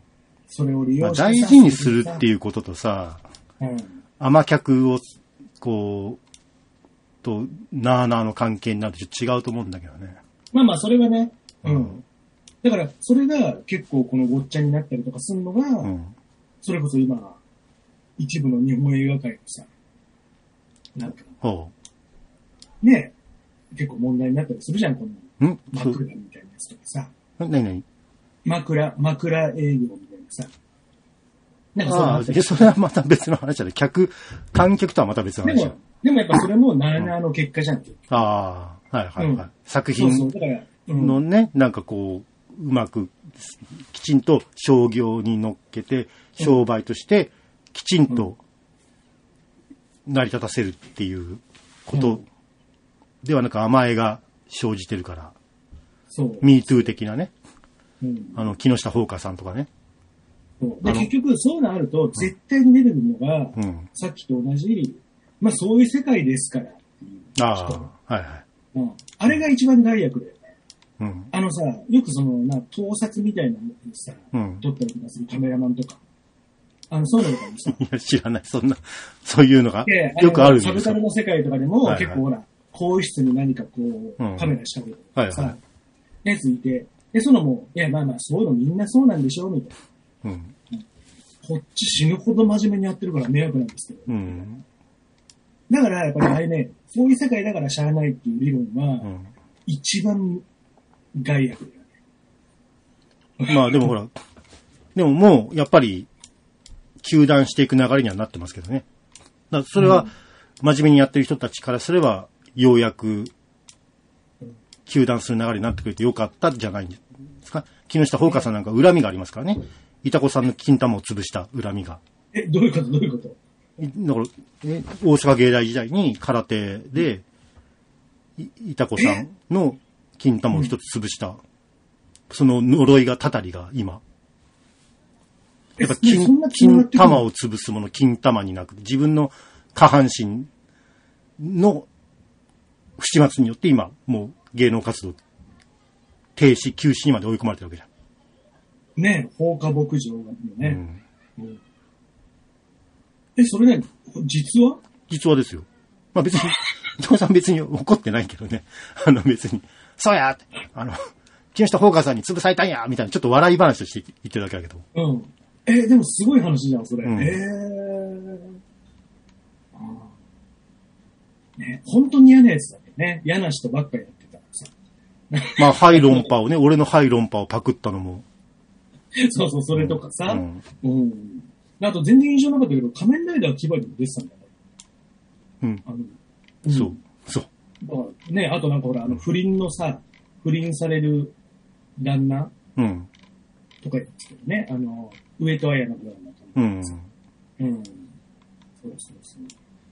それを利用して、 大事にするっていうこととさ、 うん、 甘客を、こう、と、なあなあの関係になると違うと思うんだけどね。 まあまあ、それはね、うん。だから、それが結構このごっちゃになったりとかするのが、うん、それこそ今、一部の日本映画界のさ、なんか、ね、結構問題になったりするじゃん、この枕みたいなやつとかさ。 何枕営業みたいなさ。 なんかそれはまた別の話だね。観客とはまた別の話だ。 でもやっぱそれもなあなあの結果じゃん。 ああ、はいはいはい。作品のね、なんかこう、うまく、きちんと商業に乗っけて、商売としてきちんと成り立たせるっていうことではなく甘えが生じてるから。 そう。 MeToo 的なね。木下ほうかさんとかね。 で結局そうなると絶対に出てくるのが、さっきと同じ、まあそういう世界ですからっていう人。 はいはい。 あれが一番害悪だよね。 さ、よく盗撮みたいなのにさ、撮ったりとかするカメラマンとか。そういうのとかもさ。 いや、知らない。そういうのがよくあるんですよ。 サブカルの世界とかでも、結構ほら、更衣室に何かこう、カメラ仕掛けてとかさ、やついて、で、もう、いや、まあまあ、そういうのみんなそうなんでしょみたいな。こっち死ぬほど真面目にやってるから迷惑なんですけど。だから、やっぱりあれね、そういう世界だからしゃあないっていう理論は、一番害悪だよね。まあでもほら、でももう、やっぱり、糾弾していく流れにはなってますけどね。だそれは、真面目にやってる人たちからすれば、ようやく、糾弾する流れになってくれてよかったじゃないんですか。木下ほうかさんなんか恨みがありますからね。いたこさんの金玉を潰した恨みが。 どういうことだから、大阪芸大時代に空手で、いたこさんの金玉を一つ潰した。その呪いがたたりが今。やっぱ金玉を潰すもの、金玉になくて、自分の下半身の不始末によって今、もう芸能活動停止、休止にまで追い込まれてるわけじゃん。 ねえ、放火牧場がね。それね、実はですよ。まあ別に、伊藤さん別に怒ってないけどね。別に、そうや木下ほうかさんに潰されたんやみたいな、ちょっと笑い話として言ってるだけだけど。 でもすごい話じゃん、それ。ね、本当に嫌なやつだよね。嫌な人ばっかりやってたからさ。まあ、ハイ論破をね、俺のハイ論破をパクったのも。 そう、それとかさ。あと全然印象なかったけど、仮面ライダー牙にも出てたんだね。そう。だからね、あとなんかほら、不倫される旦那とか言ってたけどね。上戸彩のドラマとか。そう。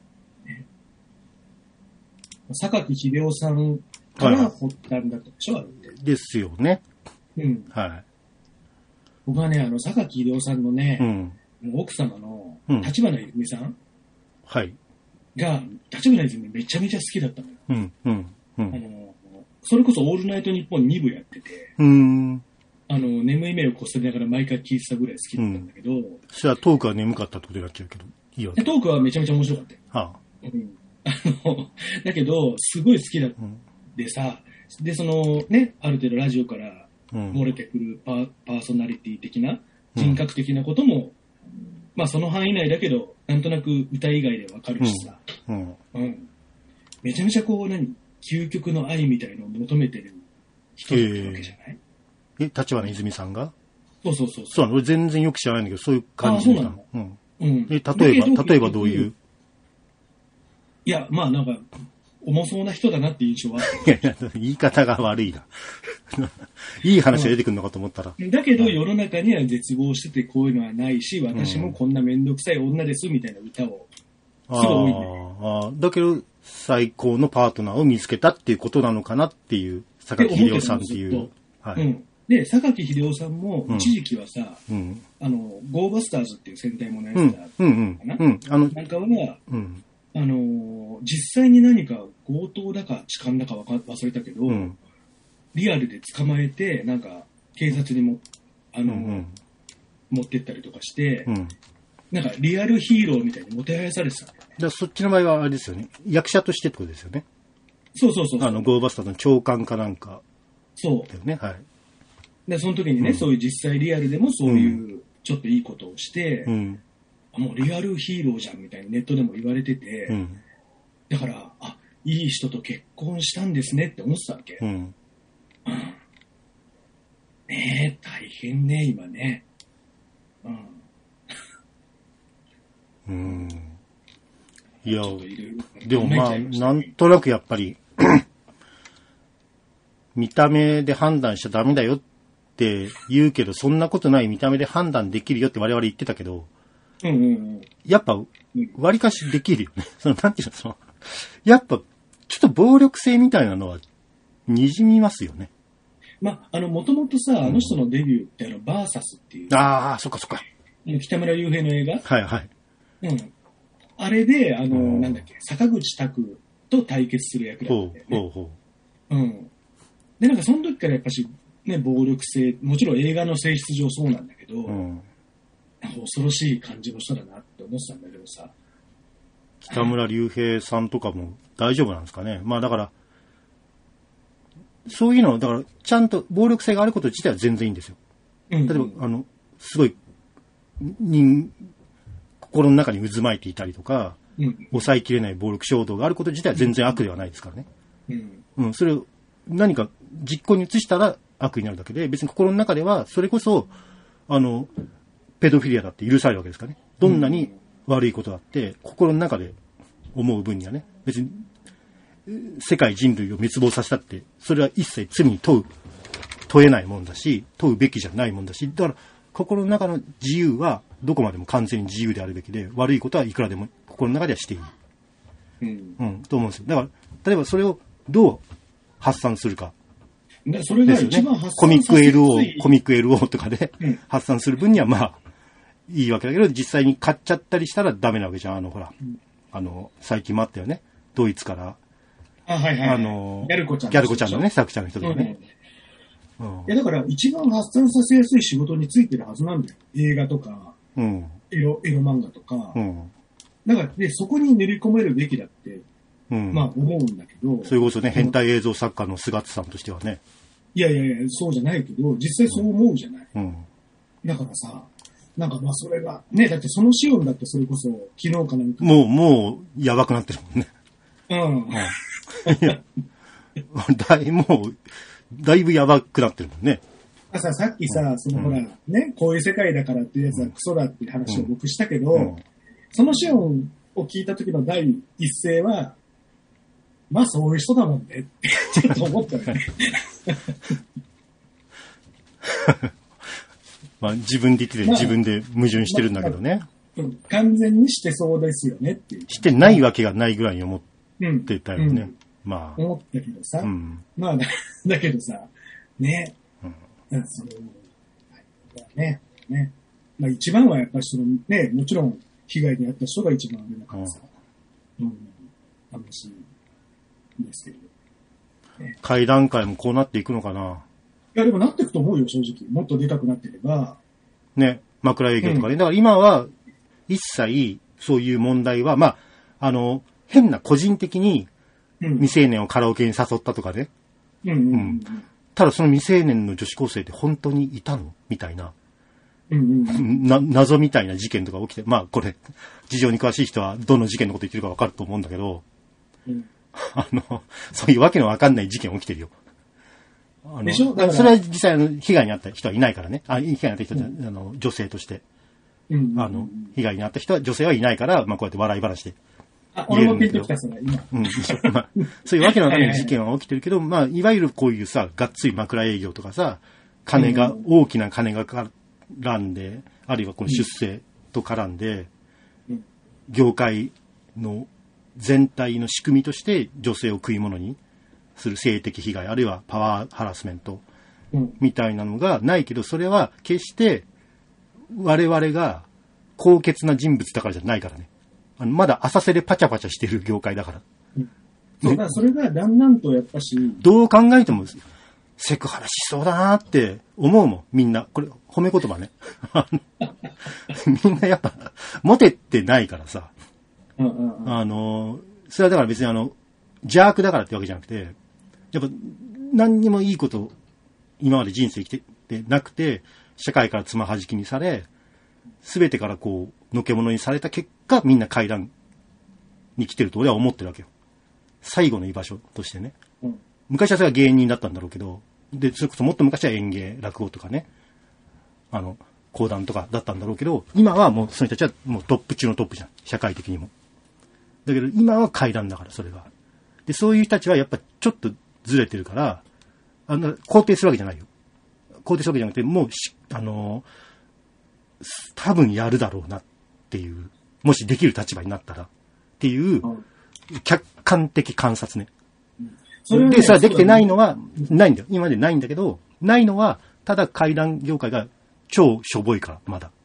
榊秀夫さんから発端だったでしょ、 ですよね。はい。 僕はね、榊秀夫さんのね、奥様の立花泉さんが、立花泉めちゃめちゃ好きだったのよ。それこそオールナイトニッポン2部やってて、眠い目をこすりながら毎回聞いてたぐらい好きだったんだけど、 それはトークは眠かったってことになっちゃうけど、いいよ。 トークはめちゃめちゃ面白かったよ。だけど、すごい好きだってさ、で、ある程度ラジオから漏れてくるパーソナリティ的な、人格的なことも、まあその範囲内だけど、なんとなく歌以外でわかるしさ、めちゃめちゃ究極の愛みたいのを求めてる人だったわけじゃない？ 立花泉さんが？ そう。 そうなの？俺全然よく知らないんだけど、そういう感じだったの。例えばどういう？ いや、まあなんか、重そうな人だなって印象は。 いや、言い方が悪いな。いい話が出てくるのかと思ったら。 だけど世の中には絶望しててこういうのはないし、私もこんなめんどくさい女ですみたいな歌をすごい多いね。 だけど、最高のパートナーを見つけたっていうことなのかなっていう、榊秀夫さんっていう。 で、榊秀夫さんも一時期はさ、ゴーバスターズっていう戦隊ものやつだったかな。なんかは、実際に何か強盗だか痴漢だか忘れたけど、リアルで捕まえて、なんか警察にも、 持ってったりとかして、 うん。 なんかリアルヒーローみたいにもてはやされてたんだよね。 だからそっちの場合はあれですよね。役者としてってことですよね。 そうそうそう。 ゴーバスターズの長官かなんか。 そう。 だよね。はい。 で、その時にね、そういう実際リアルでもそういうちょっといいことをして、もうリアルヒーローじゃんみたいにネットでも言われてて、だから、いい人と結婚したんですねって思ってたわけ。ねえ、大変ね、今ね。 いや、でもまあ、なんとなくやっぱり、見た目で判断しちゃダメだよって言うけど、そんなことない見た目で判断できるよって我々言ってたけど、やっぱ、割かしできるよね。なんていうの、やっぱ、ちょっと暴力性みたいなのは、滲みますよね。 まあ、もともとさ、あの人のデビューってバーサスっていう。 ああ、そっかそっか。 北村雄平の映画？ はいはい。 あれで、なんだっけ、坂口拓と対決する役だったんだよね。で、なんかその時からやっぱし、ね、暴力性、もちろん映画の性質上そうなんだけど、恐ろしい感じの人だなって思ってたんだけどさ。 北村隆平さんとかも大丈夫なんですかね。まあだから、そういうの、だからちゃんと暴力性があること自体は全然いいんですよ。例えば、すごい、心の中に渦巻いていたりとか、抑えきれない暴力衝動があること自体は全然悪ではないですからね。それを何か実行に移したら悪になるだけで、別に心の中ではそれこそ、ペドフィリアだって許されるわけですからね。どんなに悪いことだって、心の中で思う分にはね、別に、世界人類を滅亡させたって、それは一切罪に問えないもんだし、問うべきじゃないもんだし、だから、心の中の自由はどこまでも完全に自由であるべきで、悪いことはいくらでも心の中ではしていい。と思うんですよ。だから、例えばそれをどう発散するか。 それが一番発散コミック LO とかで発散する分にはまあ、いいわけだけど、実際に買っちゃったりしたらダメなわけじゃん。ほら、最近もあったよね。ドイツから、 ギャルコちゃんのね、作者の人とかね。 いや、だから一番発散させやすい仕事についてるはずなんだよ。映画とか、エロ漫画とか。だから、で、そこに練り込めるべきだって、まあ思うんだけど。 それこそね、変態映像作家の菅津さんとしてはね。 いや、そうじゃないけど、実際そう思うじゃない。だからさ、なんかまあそれが、ね、だってそのシオンだってそれこそ昨日かなんか。 もう、やばくなってるもんね。だいぶやばくなってるもんね。 さっきさ、ほら、ね、こういう世界だからっていうやつはクソだっていう話を僕したけど、そのシオンを聞いた時の第一声は、まあそういう人だもんねって、ちょっと思ったよね。 まあ自分で言ってて自分で矛盾してるんだけどね。 完全にしてそうですよねっていう。 してないわけがないぐらいに思ってたよね。まあ。 思ったけどさ。まあ、だけどさ、ね。まあ一番はやっぱりね、もちろん被害に遭った人が一番上だからさ。話ですけど。 会談会もこうなっていくのかな。 いや、でもなっていくと思うよ、正直。もっとでかくなってれば。 ね、枕営業とかね。だから今は、一切、そういう問題は、まあ、変な個人的に、未成年をカラオケに誘ったとかね。ただその未成年の女子高生って本当にいたのみたいな。謎みたいな事件とか起きて、まあこれ、事情に詳しい人はどの事件のこと言ってるかわかると思うんだけど、そういうわけのわかんない事件起きてるよ。それは実際被害に遭った人はいないからね。被害に遭った人は、女性として。被害に遭った人は、女性はいないから、まあこうやって笑い話で。 俺もピンときた、それ、今。 そういうわけのわかんない事件は起きてるけど、まあ、いわゆるこういうさ、がっつり枕営業とかさ、大きな金が絡んで、あるいはこの出世と絡んで、業界の全体の仕組みとして女性を食い物にする性的被害、あるいはパワーハラスメントみたいなのがないけど、それは決して我々が高潔な人物だからじゃないからね。まだ浅瀬でパチャパチャしてる業界だから。 そうだ、それがだんだんとやっぱし。 どう考えても、 セクハラしそうだなって思うもん、みんな。これ、褒め言葉ね。みんなやっぱ、モテてないからさ。それはだから別に邪悪だからってわけじゃなくて、やっぱ、何にもいいこと、今まで人生生きてなくて、社会からつまはじきにされ、すべてからこう、のけ者にされた結果、みんな階段に来てると俺は思ってるわけよ。最後の居場所としてね。昔はそれは芸人だったんだろうけど、で、それこそもっと昔は演芸、落語とかね、講談とかだったんだろうけど、今はもうその人たちはもうトップ中のトップじゃん。社会的にも。だけど今は階段だから、それが。で、そういう人たちはやっぱちょっとずれてるから、肯定するわけじゃないよ。肯定するわけじゃなくて、もう多分やるだろうなっていう、もしできる立場になったらっていう、客観的観察ね。で、それはできてないのは、ないんだよ。今までないんだけど、ないのは、ただ階段業界が超しょぼいから、まだ。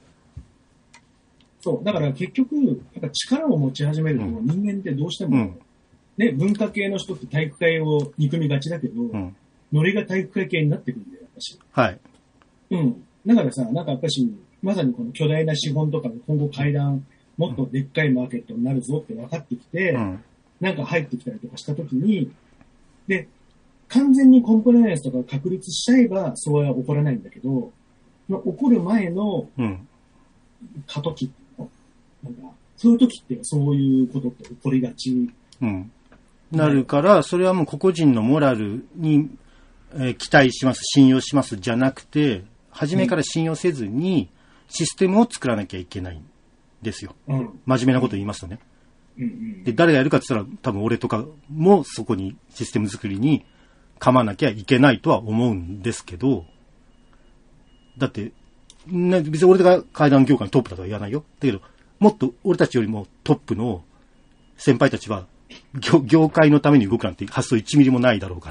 そう。だから結局、やっぱ力を持ち始めると、人間ってどうしても、ね、文化系の人って体育会を憎みがちだけど、ノリが体育会系になってくるんだよ、私。 はい。 だからさ、なんかやっぱし、まさにこの巨大な資本とかの今後階段、もっとでっかいマーケットになるぞって分かってきて、なんか入ってきたりとかしたときに、で、完全にコンプライアンスとか確立しちゃえば、そうは起こらないんだけど、起こる前の過渡期っていうの、なんか、そういう時ってそういうことって起こりがち。 なるから、それはもう個々人のモラルに、期待します、信用しますじゃなくて、初めから信用せずにシステムを作らなきゃいけないんですよ。真面目なこと言いますとね。で、誰がやるかって言ったら多分俺とかもそこにシステム作りに噛まなきゃいけないとは思うんですけど、だって、別に俺が階段業界のトップだとは言わないよ。だけど、もっと俺たちよりもトップの先輩たちは業界のために動くなんて発想1ミリもないだろうから。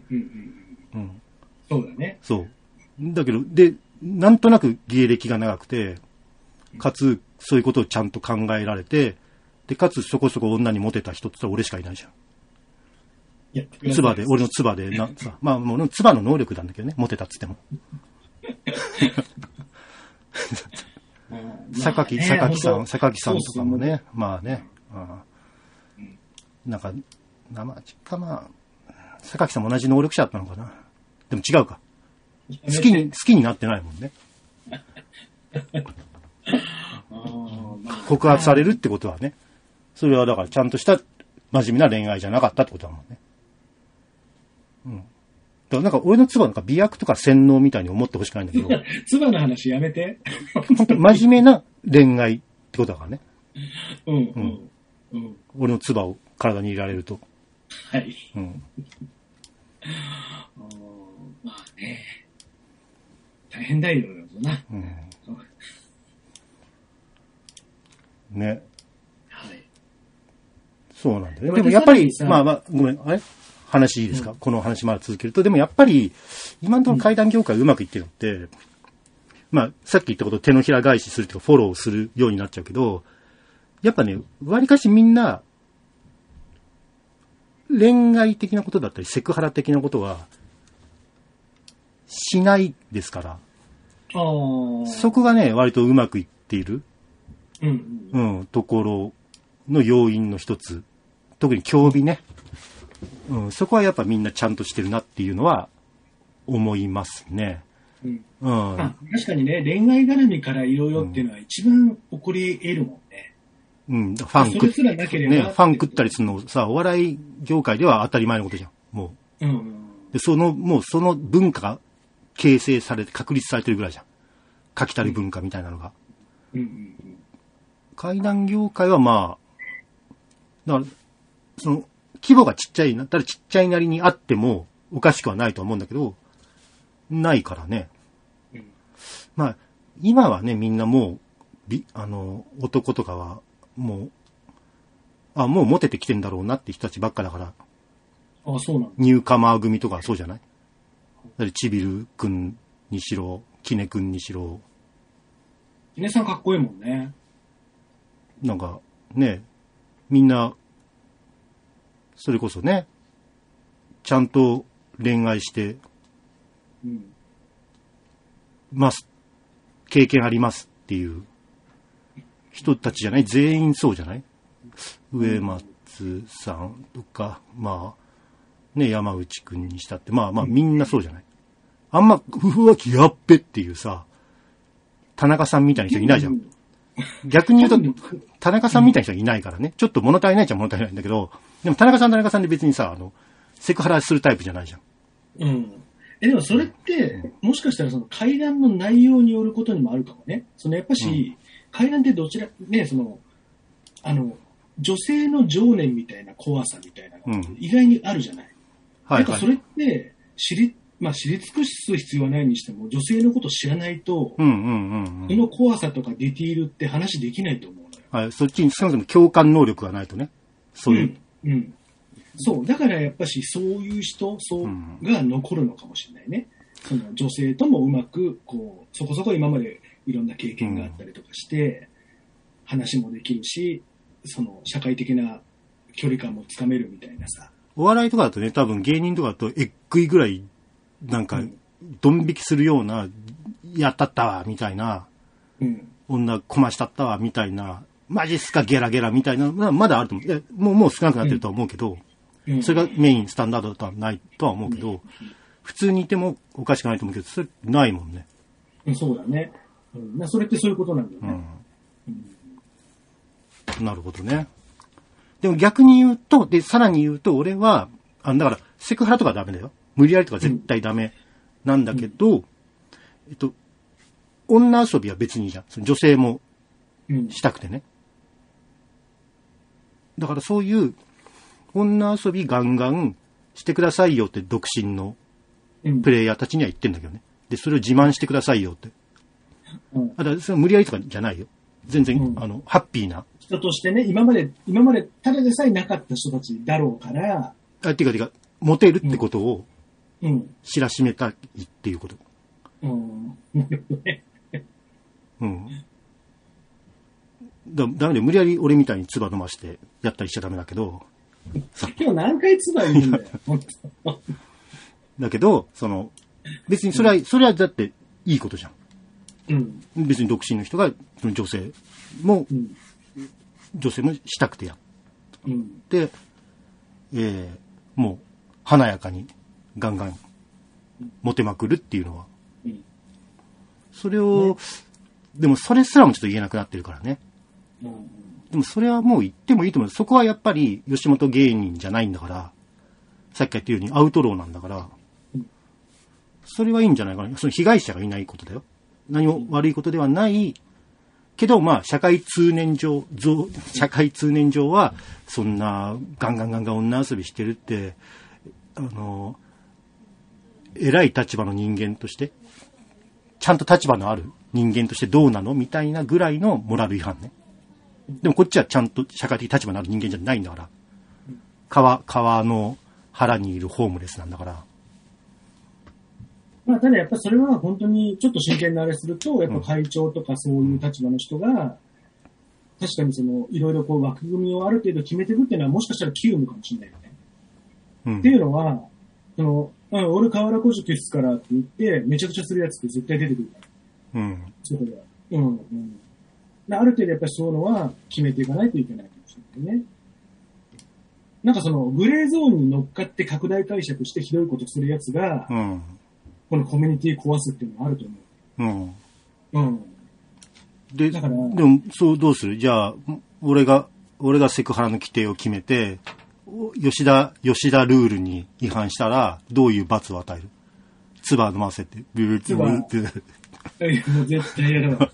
そうだね。 そう。だけど、で、なんとなく芸歴が長くて、かつそういうことをちゃんと考えられて、で、かつそこそこ女にモテた人って言ったら俺しかいないじゃん。俺の唾でさ、まあ、もう唾の能力なんだけどね、モテたっつっても。榊さんとかもね、まあね、なんか、まあ、榊さんも同じ能力者だったのかな。でも違うか。好きになってないもんね。告発されるってことはね。それはだからちゃんとした真面目な恋愛じゃなかったってことだもんね。だからなんか俺の唾なんか美薬とか洗脳みたいに思ってほしくないんだけど。 唾の話やめて。 本当真面目な恋愛ってことだからね。俺の唾を体に入れられると。 はい。まあね。大変だよ、な。 ね。 はい。 そうなんだよね。でもやっぱり、まあ、ごめん、話いいですか、この話まだ続けると。でもやっぱり、今のところ階段業界うまくいってるのって、まあ、さっき言ったこと手のひら返しするとかフォローするようになっちゃうけど、やっぱね、割かしみんな、恋愛的なことだったり、セクハラ的なことは、しないですから。そこがね、割とうまくいっている、ところの要因の一つ。特に競技ね。そこはやっぱみんなちゃんとしてるなっていうのは思いますね。 確かにね、恋愛絡みからいろいろっていうのは一番起こり得るもんね。ファン食ったりするのさ、お笑い業界では当たり前のことじゃん。もう。で、もうその文化が形成されて、確立されてるぐらいじゃん。書きたり文化みたいなのが。怪談業界はまあ、だから、その、規模がちっちゃいなったらちっちゃいなりにあってもおかしくはないとは思うんだけど、ないからね。まあ、今はね、みんなもう、男とかは、もうモテてきてんだろうなって人たちばっかだから。 そうなの。 ニューカマー組とかそうじゃない？だってちびるくんにしろ、きねくんにしろ。 きねさんかっこいいもんね。 なんか、ね、みんな、それこそね、ちゃんと恋愛して、 うん。 ます。経験ありますっていう人たちじゃない？全員そうじゃない？植松さんとか、まあ、ね、山内くんにしたって、まあまあみんなそうじゃない？あんま、うわ、やっべっていうさ、田中さんみたいな人いないじゃん。逆に言うと、田中さんみたいな人いないからね。ちょっと物足りないっちゃ物足りないんだけど、でも田中さんで別にさ、セクハラするタイプじゃないじゃん。 うん。でもそれって、もしかしたらその会談の内容によることにもあるかもね。やっぱし、会談ってどちら、ね、女性の情念みたいな怖さみたいなのが意外にあるじゃない。なんかそれって、知り尽くす必要はないにしても、女性のことを知らないと、その怖さとかディティールって話できないと思うのよ。 はい、そっちに少なくとも共感能力がないとね。そういう。 そう。だからやっぱしそういう人が残るのかもしれないね。その女性ともうまく、そこそこ今までいろんな経験があったりとかして、話もできるし、社会的な距離感もつかめるみたいなさ。 お笑いとかだとね、多分芸人とかだとえっぐいぐらい、なんか、ドン引きするような、やったったわ、みたいな、女こましたったわ、みたいな、マジっすかゲラゲラみたいな、まだあると思う。いや、もう少なくなってるとは思うけど、それがメイン、スタンダードとはないとは思うけど、普通にいてもおかしくないと思うけど、それないもんね。 そうだね。それってそういうことなんだよね。 なるほどね。でも逆に言うと、さらに言うと、俺は、だから、セクハラとかダメだよ。無理やりとか絶対ダメなんだけど、女遊びは別にいいじゃん。その女性もしたくてね。だからそういう女遊びガンガンしてくださいよって独身のプレイヤーたちには言ってんだけどね。で、それを自慢してくださいよって。だからそれは無理やりとかじゃないよ。全然、ハッピーな。 人としてね、今までただでさえなかった人たちだろうから。 てか、モテるってことを、知らしめたいっていうこと。ダメで無理やり俺みたいに唾飲ましてやったりしちゃダメだけど。 今日何回唾言うんだよ。 だけど、別にそれはだっていいことじゃん。別に独身の人が、女性もしたくてやって、もう華やかにガンガンモテまくるっていうのは、それを、でもそれすらもちょっと言えなくなってるからね。でもそれはもう言ってもいいと思う。そこはやっぱり吉本芸人じゃないんだから、さっき言ったようにアウトローなんだから、それはいいんじゃないかな。その被害者がいないことだよ。何も悪いことではないけど、まあ社会通念上はそんなガンガン女遊びしてるって偉い立場の人間としてちゃんと立場のある人間としてどうなのみたいなぐらいのモラル違反ね。でもこっちはちゃんと社会的立場のある人間じゃないんだから、川の腹にいるホームレスなんだから。 まあ、ただやっぱそれは本当にちょっと真剣なあれすると、やっぱ会長とかそういう立場の人が、確かにいろいろ枠組みをある程度決めていくっていうのはもしかしたら急務かもしれないよね。っていうのは、俺河原工事消すからって言って、めちゃくちゃするやつって絶対出てくるから。そこでは。ある程度やっぱりそういうのは決めていかないといけないかもしれないね。なんかグレーゾーンに乗っかって拡大解釈してひどいことするやつが、このコミュニティ壊すっていうのもあると思う。 でも、どうする？じゃあ、俺がセクハラの規定を決めて、吉田ルールに違反したら、どういう罰を与える？唾飲ませて、ビューって。 もう絶対やだわ。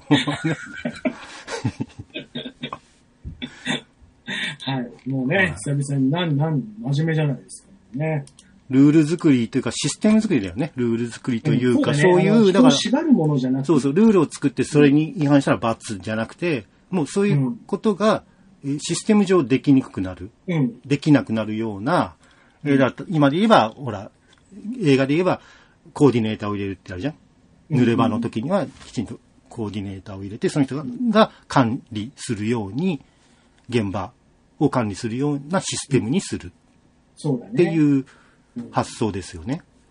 はい。もうね、久々に真面目じゃないですかね。 ルール作りというかシステム作りだよね。ルール作りというか、そういう、 だから。縛るものじゃなくて。 そう、ルールを作ってそれに違反したら罰じゃなくて、もうそういうことが、システム上できにくくなる。できなくなるような、今で言えば、ほら、映画で言えば、コーディネーターを入れるってあるじゃん。濡れ場の時にはきちんとコーディネーターを入れて、その人が管理するように、現場を管理するようなシステムにする。 そうだね。 っていう、発想ですよね。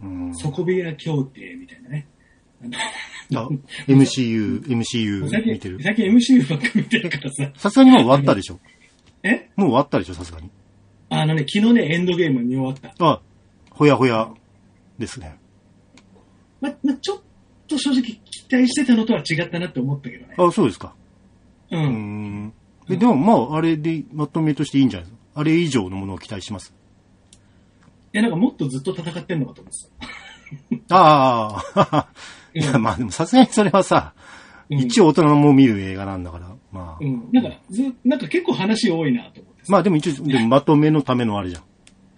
底部屋協定みたいなね。 MCU 見てる。 最近 MCU ばっか見てるからさ。 さすがにもう終わったでしょ。もう終わったでしょ、さすがに。 昨日ね、エンドゲーム見終わった。 ほやほやですね。 ちょっと正直期待してたのとは違ったなって思ったけどね。 そうですか。でもまあ、あれでまとめとしていいんじゃないですか。あれ以上のものを期待します。 なんかもっとずっと戦ってんのかと思ってた。いや、まあでもさすがにそれはさ、一応大人も見る映画なんだから、まあ。 なんか結構話多いなと思って。 まあでも一応、まとめのためのあれじゃん。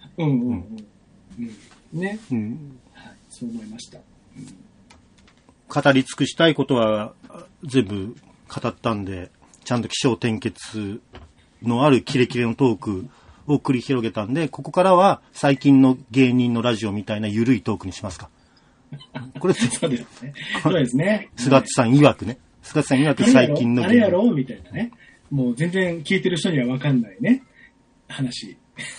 ね。そう思いました。 語り尽くしたいことは全部語ったんで、ちゃんと起承転結のあるキレキレのトークを繰り広げたんで、ここからは最近の芸人のラジオみたいな緩いトークにしますか。これそうですね。そうですね。 菅津さん曰くね。菅津さん曰く最近の芸人。あれやろみたいなね。もう全然聞いてる人には分かんないね。話。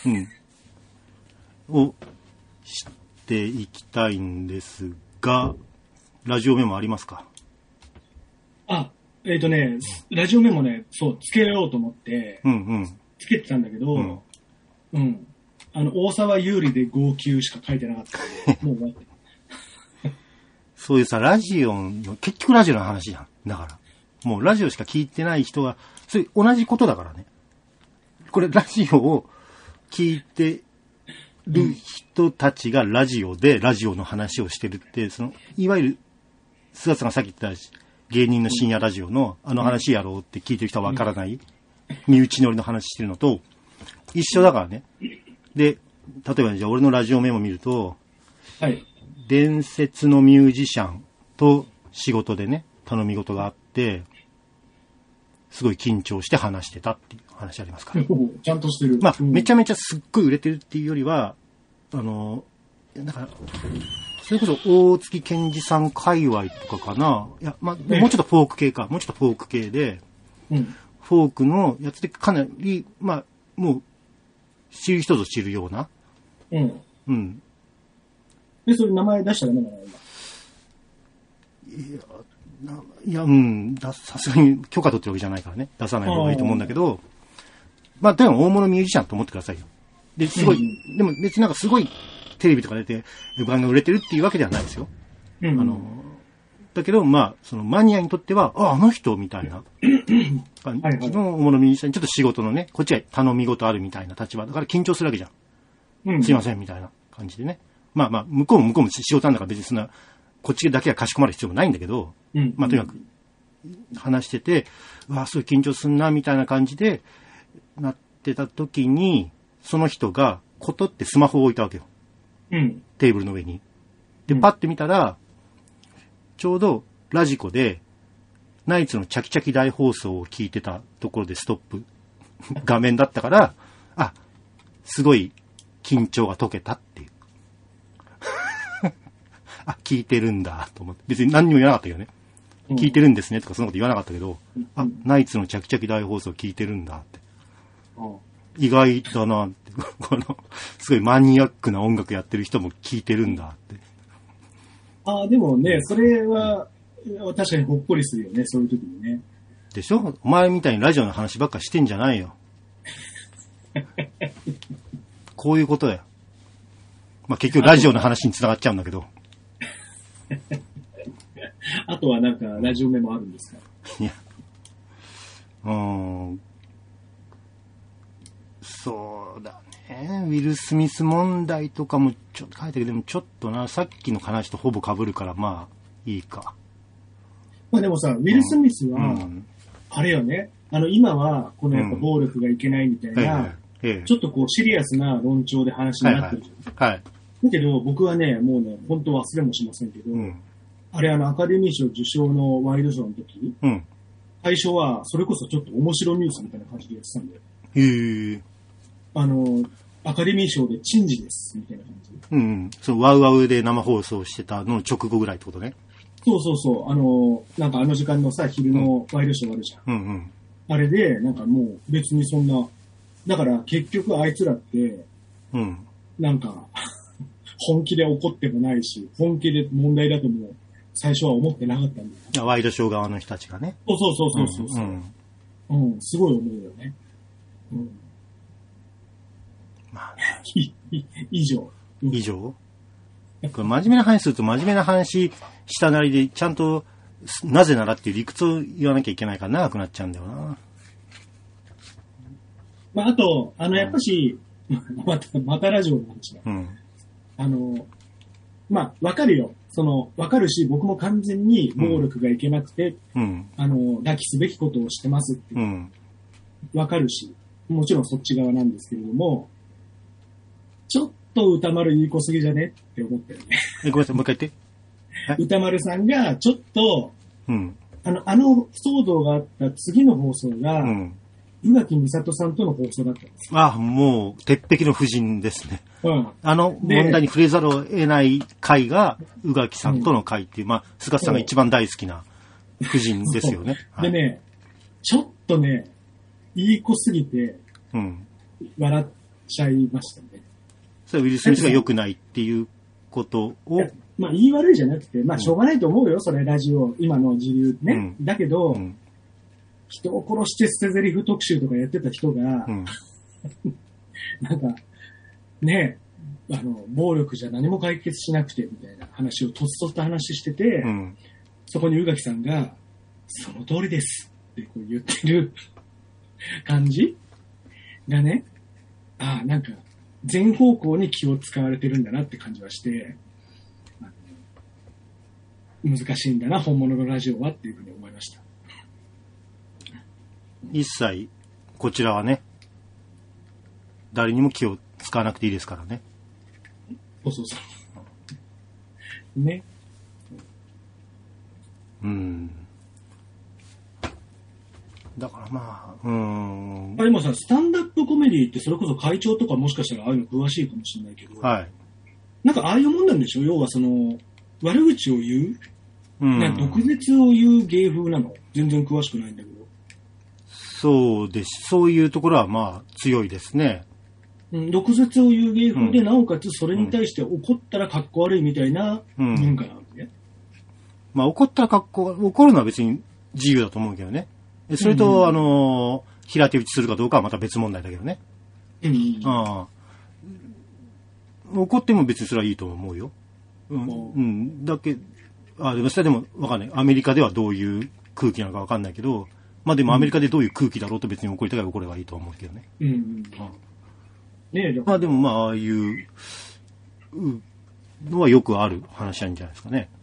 をしていきたいんですが、ラジオメモありますか？ ラジオメモね、そう、つけようと思って、つけてたんだけど、大沢有利で号泣しか書いてなかったんで、もう終わって。 そういうさ、ラジオの、結局ラジオの話じゃん。だから。もうラジオしか聞いてない人は、それ同じことだからね。これラジオを聞いてる人たちがラジオでラジオの話をしてるって、いわゆる、菅さんがさっき言った芸人の深夜ラジオの話やろうって聞いてる人はわからない、身内乗りの話してるのと一緒だからね。で、例えばじゃあ俺のラジオメモ見ると、伝説のミュージシャンと仕事でね、頼み事があって、すごい緊張して話してたっていう話ありますから。 ちゃんとしてる。 まあ、めちゃめちゃすっごい売れてるっていうよりは、なんか、それこそ大月健二さん界隈とかかな。いや、まあ、もうちょっとフォーク系か。もうちょっとフォーク系で、フォークのやつでかなり、まあ、もう、知る人ぞ知るような。 で、それ名前出したらね、 さすがに許可取ってるわけじゃないからね。出さない方がいいと思うんだけど、まあ、でも大物ミュージシャンと思ってくださいよ。で、すごい、でも別になんかすごいテレビとか出て、F1が売れてるっていうわけではないですよ。だけど、まあ、そのマニアにとっては、あの人みたいな感じの大物ミュージシャンにちょっと仕事のね、こっちは頼み事あるみたいな立場だから緊張するわけじゃん。すいません、みたいな感じでね。まあまあ、向こうも仕事なんだから別にそんな、こっちだけはかしこまる必要もないんだけど、まあとにかく話してて、すごい緊張すんな、みたいな感じでなってた時に、その人が、コトってスマホを置いたわけよ。テーブルの上に。で、パッて見たら、ちょうどラジコで、ナイツのチャキチャキ大放送を聞いてたところでストップ画面だったから、すごい緊張が解けたっていう。聞いてるんだと思って。別に何にも言わなかったけどね。聞いてるんですねとかそんなこと言わなかったけど、ナイツのチャキチャキ大放送聞いてるんだって。意外だなって。すごいマニアックな音楽やってる人も聞いてるんだって。 でもね、それは、確かにほっこりするよね、そういう時にね。 でしょ？お前みたいにラジオの話ばっかしてんじゃないよ。こういうことだよ。まあ、結局ラジオの話に繋がっちゃうんだけど。 あとはなんか、ラジオメモあるんですか？いや。 そうだね。ウィル・スミス問題とかもちょっと書いたけど、でもちょっとな、さっきの話とほぼ被るから、まあ、いいか。 まあでもさ、ウィル・スミスは、あれよね、今は、このやっぱ暴力がいけないみたいな、ちょっとこうシリアスな論調で話になってるじゃん。だけど、僕はね、もうね、本当忘れもしませんけど、あれアカデミー賞受賞のワイドショーの時、最初は、それこそちょっと面白ニュースみたいな感じでやってたんだよ。アカデミー賞で珍事です、みたいな感じ。 そのワウワウで生放送してたの直後ぐらいってことね。 そうそうそう。なんか時間のさ、昼のワイドショーあるじゃん。あれで、なんかもう別にそんな、だから結局あいつらって、なんか、 本気で怒ってもないし、本気で問題だとも最初は思ってなかったんだよ。 ワイドショー側の人たちがね。 そう。すごい思うよね。 まあね。以上。 以上これ真面目な話すると真面目な話したなりでちゃんとなぜならっていう理屈を言わなきゃいけないから長くなっちゃうんだよな。 まあ、あと、やっぱし、またラジオの話だ。まあ、わかるよ。わかるし、僕も完全に暴力がいけなくて、抱きすべきことをしてますって。わかるし、もちろんそっち側なんですけれども、ちょっと歌丸言いこすぎじゃねって思ったよね。 ごめんなさい、もう一回言って。 歌丸さんが、ちょっと、騒動があった次の放送が、宇垣美里さんとの放送だったんですよ。 もう、鉄壁の夫人ですね。問題に触れざるを得ない回が、宇垣さんとの回っていう、菅さんが一番大好きな夫人ですよね。 でね、ちょっとね、言いこすぎて、笑っちゃいましたね。 それはウィル・スミスが良くないっていうことを。 言い悪いじゃなくて、しょうがないと思うよ、それ、ラジオ、今の自由ね。だけど、人を殺して捨て台詞特集とかやってた人が、なんか、ね、暴力じゃ何も解決しなくて、みたいな話をとっそと話してて、そこに宇垣さんが、その通りですってこう言ってる感じがね、なんか、全方向に気を使われてるんだなって感じはして、難しいんだな、本物のラジオはっていうふうに思いました。 一切、こちらはね、誰にも気を使わなくていいですからね。 そう。ね。 だからでもさ、スタンダップコメディってそれこそ会長とかもしかしたらああいうの詳しいかもしれないけど、なんかああいうもんなんでしょ？要は悪口を言う、毒舌を言う芸風なの？全然詳しくないんだけど。 そうです。そういうところは強いですね。 毒舌を言う芸風で、なおかつそれに対して怒ったらかっこ悪いみたいな文化なわけね。 怒るのは別に自由だと思うけどね。それと、平手打ちするかどうかはまた別問題だけどね。怒っても別にそれはいいと思うよ。だけでもそれでもわかんない。アメリカではどういう空気なのかわかんないけど、でもアメリカでどういう空気だろうと別に怒りたいから怒ればいいと思うけどね。でもああいうのはよくある話なんじゃないですかね。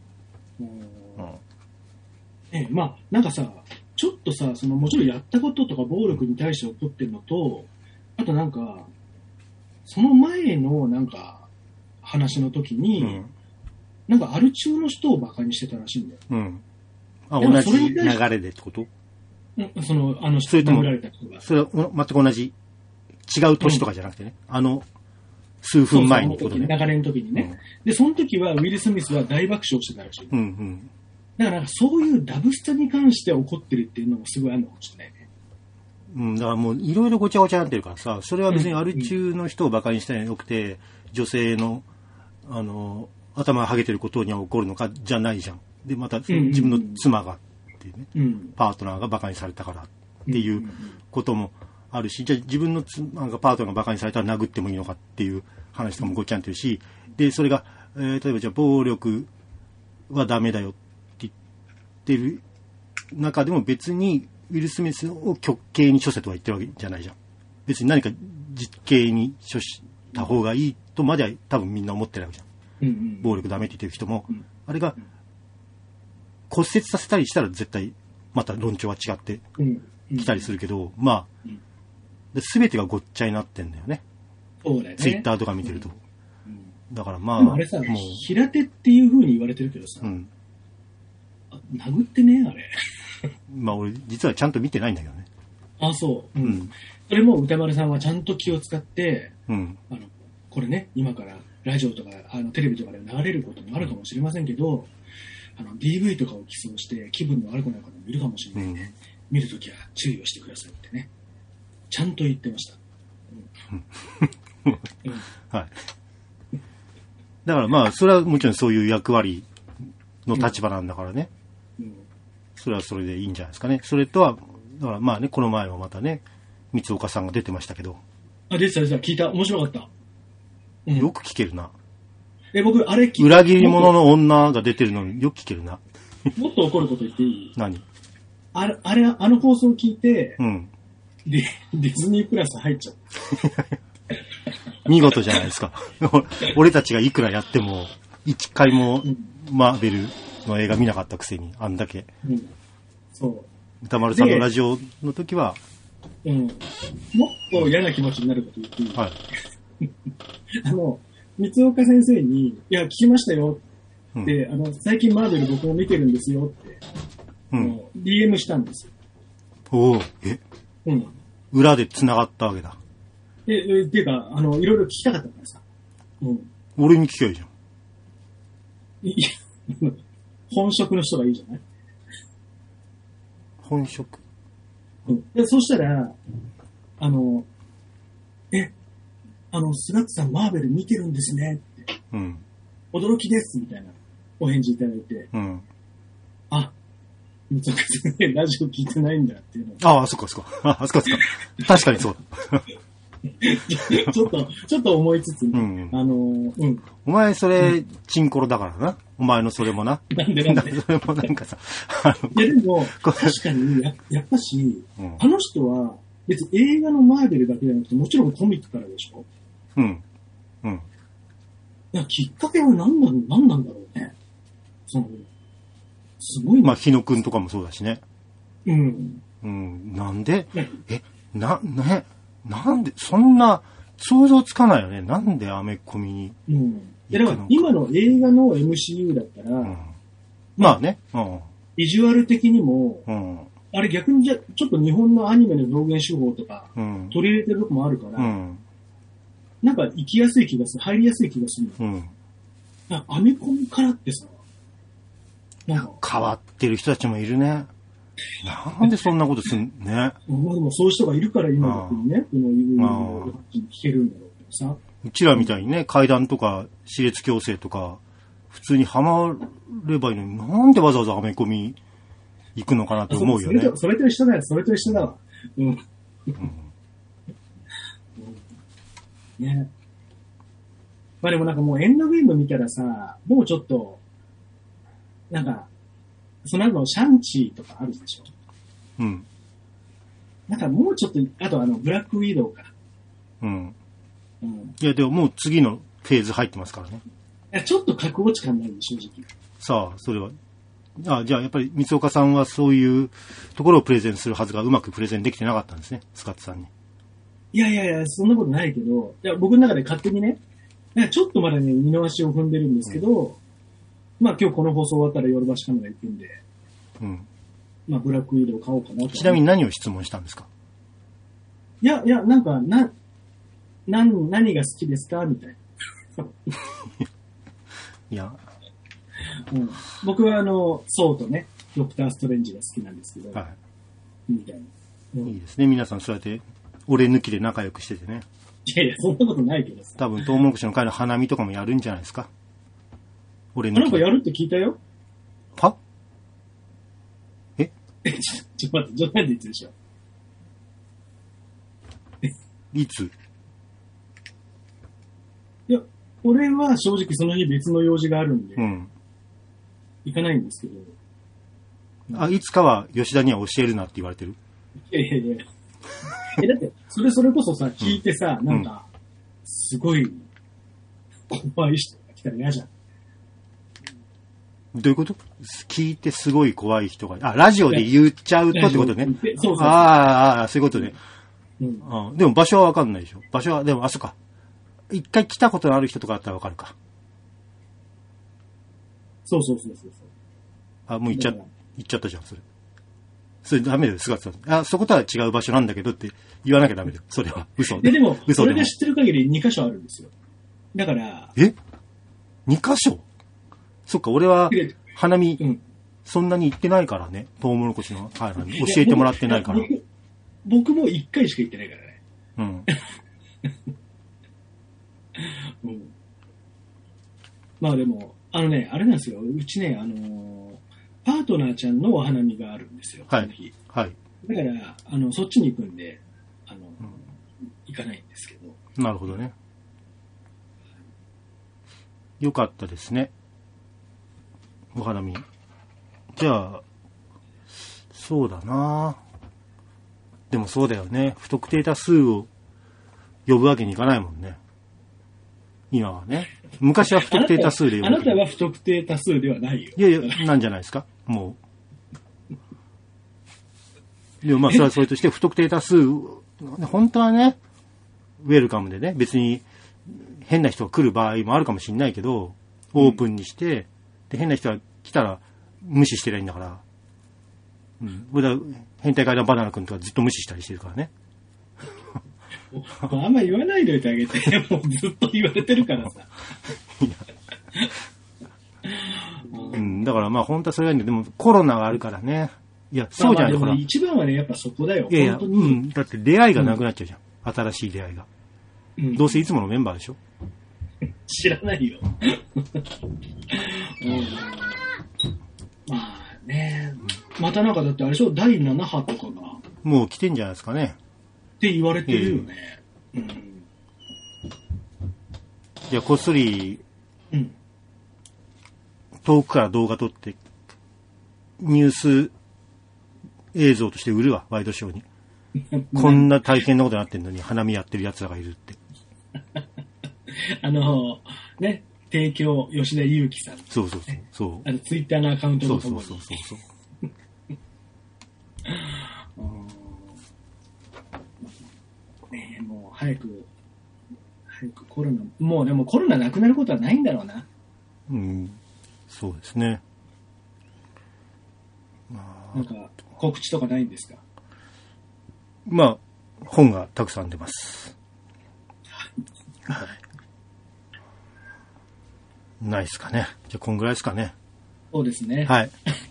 なんかさ、ちょっとさ、もちろんやったこととか暴力に対して怒ってるのと、あとなんか、その前のなんか、話の時に、なんかアル中の人をバカにしてたらしいんだよ。 同じ流れでってこと？ それとも、 それは全く同じ、違う年とかじゃなくてね、数分前にことね。 流れの時にね。で、その時はウィル・スミスは大爆笑してたらしい。だからそういうダブスタに関して怒ってるっていうのもすごいあるのかもしれないね。 だからもういろいろごちゃごちゃになってるからさ、それは別にアル中の人をバカにしたらよくて、女性の、頭がハゲてることには怒るのかじゃないじゃん。で、また自分の妻がっていうね、パートナーがバカにされたからっていうこともあるし、じゃあ自分のパートナーがバカにされたら殴ってもいいのかっていう話とかもごっちゃになってるし、で、それが、例えばじゃあ暴力はダメだよって言ってる中でも別にウィル・スミスを極刑に処せとは言ってるわけじゃないじゃん。別に何か実刑に処した方がいいとまでは多分みんな思ってるわけじゃん。暴力ダメって言ってる人も、あれが骨折させたりしたら絶対また論調は違ってきたりするけど、全てがごっちゃになってんだよね。 そうだよね。 ツイッターとか見てると。だからでもあれさ、平手っていう風に言われてるけどさ、殴ってねあれ。 俺実はちゃんと見てないんだけどね。 そう。それも歌丸さんはちゃんと気を使って、これね、今からラジオとかテレビとかで流れることもあるかもしれませんけど、DV とかを起訴して気分の悪くなる方もいるかもしれないね。見るときは注意をしてくださいってね。ちゃんと言ってました。 だからまあ、それはもちろんそういう役割の立場なんだからね。それはそれでいいんじゃないですかね。それとは、だからまあね、この前もまたね、三岡さんが出てましたけど。 あ、出てた、聞いた。面白かった。 よく聞けるな。 僕、あれ聞いた。 裏切り者の女が出てるのによく聞けるな。 もっと怒ること言っていい？ 何？ あの放送聞いて、 うん。 ディズニープラス入っちゃった。 見事じゃないですか。俺たちがいくらやっても、一回もマーベルの映画見なかったくせに、あんだけ。 うん。そう。 歌丸さんのラジオの時は、 うん。もっと嫌な気持ちになること言っていい？はい。三岡先生に、いや、聞きましたよって、最近マーベル僕も見てるんですよって、DM したんですよ。 おお、 うん。 裏で繋がったわけだ。 っていうか、いろいろ聞きたかったからさ。うん。 俺に聞きゃいいじゃん。 いや、本職の人がいいじゃない？ 本職？ うん。で、そしたら、菅津さんマーベル見てるんですねって。 うん。 驚きですみたいなお返事いただいて。 うん。 あ、三岡先生ラジオ聞いてないんだっていうの。 ああ、そっかそっか。あ、そっかそっか。確かにそうだ。 ちょっと思いつつね。 うん。お前それ、チンコロだからな。お前のそれもな。 なんでそれもなんかさ。 いやでも、確かにやっぱし、あの人は、別に映画のマーベルだけじゃなくて、もちろんコミックからでしょ？ うん。うん。 いや、きっかけは何なんだろうね。すごいね。 まあ、日野くんとかもそうだしね。 うん。 うん。なんで、なんで、そんな、想像つかないよね。なんでアメコミに。 うん。だから今の映画の MCU だったら、 まあね。うん。 ビジュアル的にも、 うん。 あれ逆にちょっと日本のアニメの表現手法とか、取り入れてるとこもあるから、なんか行きやすい気がする、入りやすい気がする。うん。アメコミからってさ、 なんか変わってる人たちもいるね。なんでそんなことすんね。 まあでもそういう人がいるから今このね、この聞けるんだろうけどさ。 うちらみたいにね、怪談とか、歯列矯正とか、普通にハマればいいのに、なんでわざわざアメコミ行くのかなと思うよね。 それと一緒だよ、それと一緒だわ。うん。ね。まあでもなんかもうエンドゲーム見たらさ、もうちょっと、なんか、その後シャンチーとかあるでしょ？ うん。 なんかもうちょっと、あとブラックウィドウか。 うん。うん。いや、でももう次のフェーズ入ってますからね。 いや、ちょっと格落ち感ないんで、正直。 さあ、それは。じゃあやっぱり三岡さんはそういうところをプレゼンするはずがうまくプレゼンできてなかったんですね、スカッツさんに。 いや、そんなことないけど、いや、僕の中で勝手にね、なんかちょっとまだね、二の足を踏んでるんですけど、まあ今日この放送終わったらヨルバシカメラ行くんで、まあブラックウィドウ買おうかなと。 ちなみに何を質問したんですか？ いや、なんか、何が好きですかみたいな。 いや、 僕はソウとね、ドクターストレンジが好きなんですけど、みたいな。 いいですね、皆さんそうやって、俺抜きで仲良くしててね。 いや、そんなことないけどさ。 多分、トウモロコシの会の花見とかもやるんじゃないですか。俺抜きで。 なんかやるって聞いたよ。 は？ ちょっと待って、冗談で言ってるでしょ。 いつ？ いや、俺は正直その日別の用事があるんで、行かないんですけど。 いつかは吉田には教えるなって言われてる？ いや。だって、それこそさ、聞いてさ、なんか、すごい、怖い人が来たら嫌じゃん。 どういうこと？聞いてすごい怖い人が、ラジオで言っちゃうとってことね。 そう。 そういうことね。でも場所はわかんないでしょ。場所は、でも、そっか。一回来たことのある人とかだったらわかるか。 そう。 もう行っちゃったじゃん、それ。それダメだよ、菅田さん。そことは違う場所なんだけどって言わなきゃダメだよ。それは。嘘。 でも、それで知ってる限り2箇所あるんですよ。だから。 2箇所？そっか、俺は、花見、そんなに行ってないからね。トウモロコシの花見。教えてもらってないから。 僕も1回しか行ってないからね。 まあでも、あれなんですよ。うちね、パートナーちゃんのお花見があるんですよ。 はい。 その日。 はい。 だから、そっちに行くんで、行かないんですけど。 なるほどね。よかったですね。お花見。じゃあ、そうだな。でもそうだよね。不特定多数を呼ぶわけにいかないもんね。今はね。昔は不特定多数で呼ぶ。 あなたは不特定多数ではないよ。 いやいや、なんじゃないですか。もう。でもまあそれはそれとして不特定多数、本当はね、ウェルカムでね、別に変な人が来る場合もあるかもしれないけど、オープンにして、で変な人が来たら無視してりゃいいんだから。うん。俺は変態階段バナナ君とかずっと無視したりしてるからね。 あんま言わないでおいてあげて。もうずっと言われてるからさ。 うん。だからまあ本当はそれがいいんだけど、でもコロナがあるからね。いや、そうじゃないから。 一番はね、やっぱそこだよ。 いやいや、 本当に。 うん。だって出会いがなくなっちゃうじゃん。新しい出会いが。どうせいつものメンバーでしょ。 知らないよ。まあね、またなんかだってあれでしょ、第7波とかが。 もう来てんじゃないですかね。 って言われてるよね。 いや、こっそり、 うん、 遠くから動画撮って、ニュース映像として売るわ、ワイドショーに。こんな大変なことになってんのに花見やってる奴らがいるって。 ね、提供吉田裕樹さん。 そうそうそう。 ツイッターのアカウントとともに。 そう。 ねえ、もう早くコロナ、もうでもコロナなくなることはないんだろうな。 うん、そうですね。 なんか告知とかないんですか？ まあ、本がたくさん出ます。はい。ないですかね。じゃあ、こんぐらいですかね。 そうですね。 はい。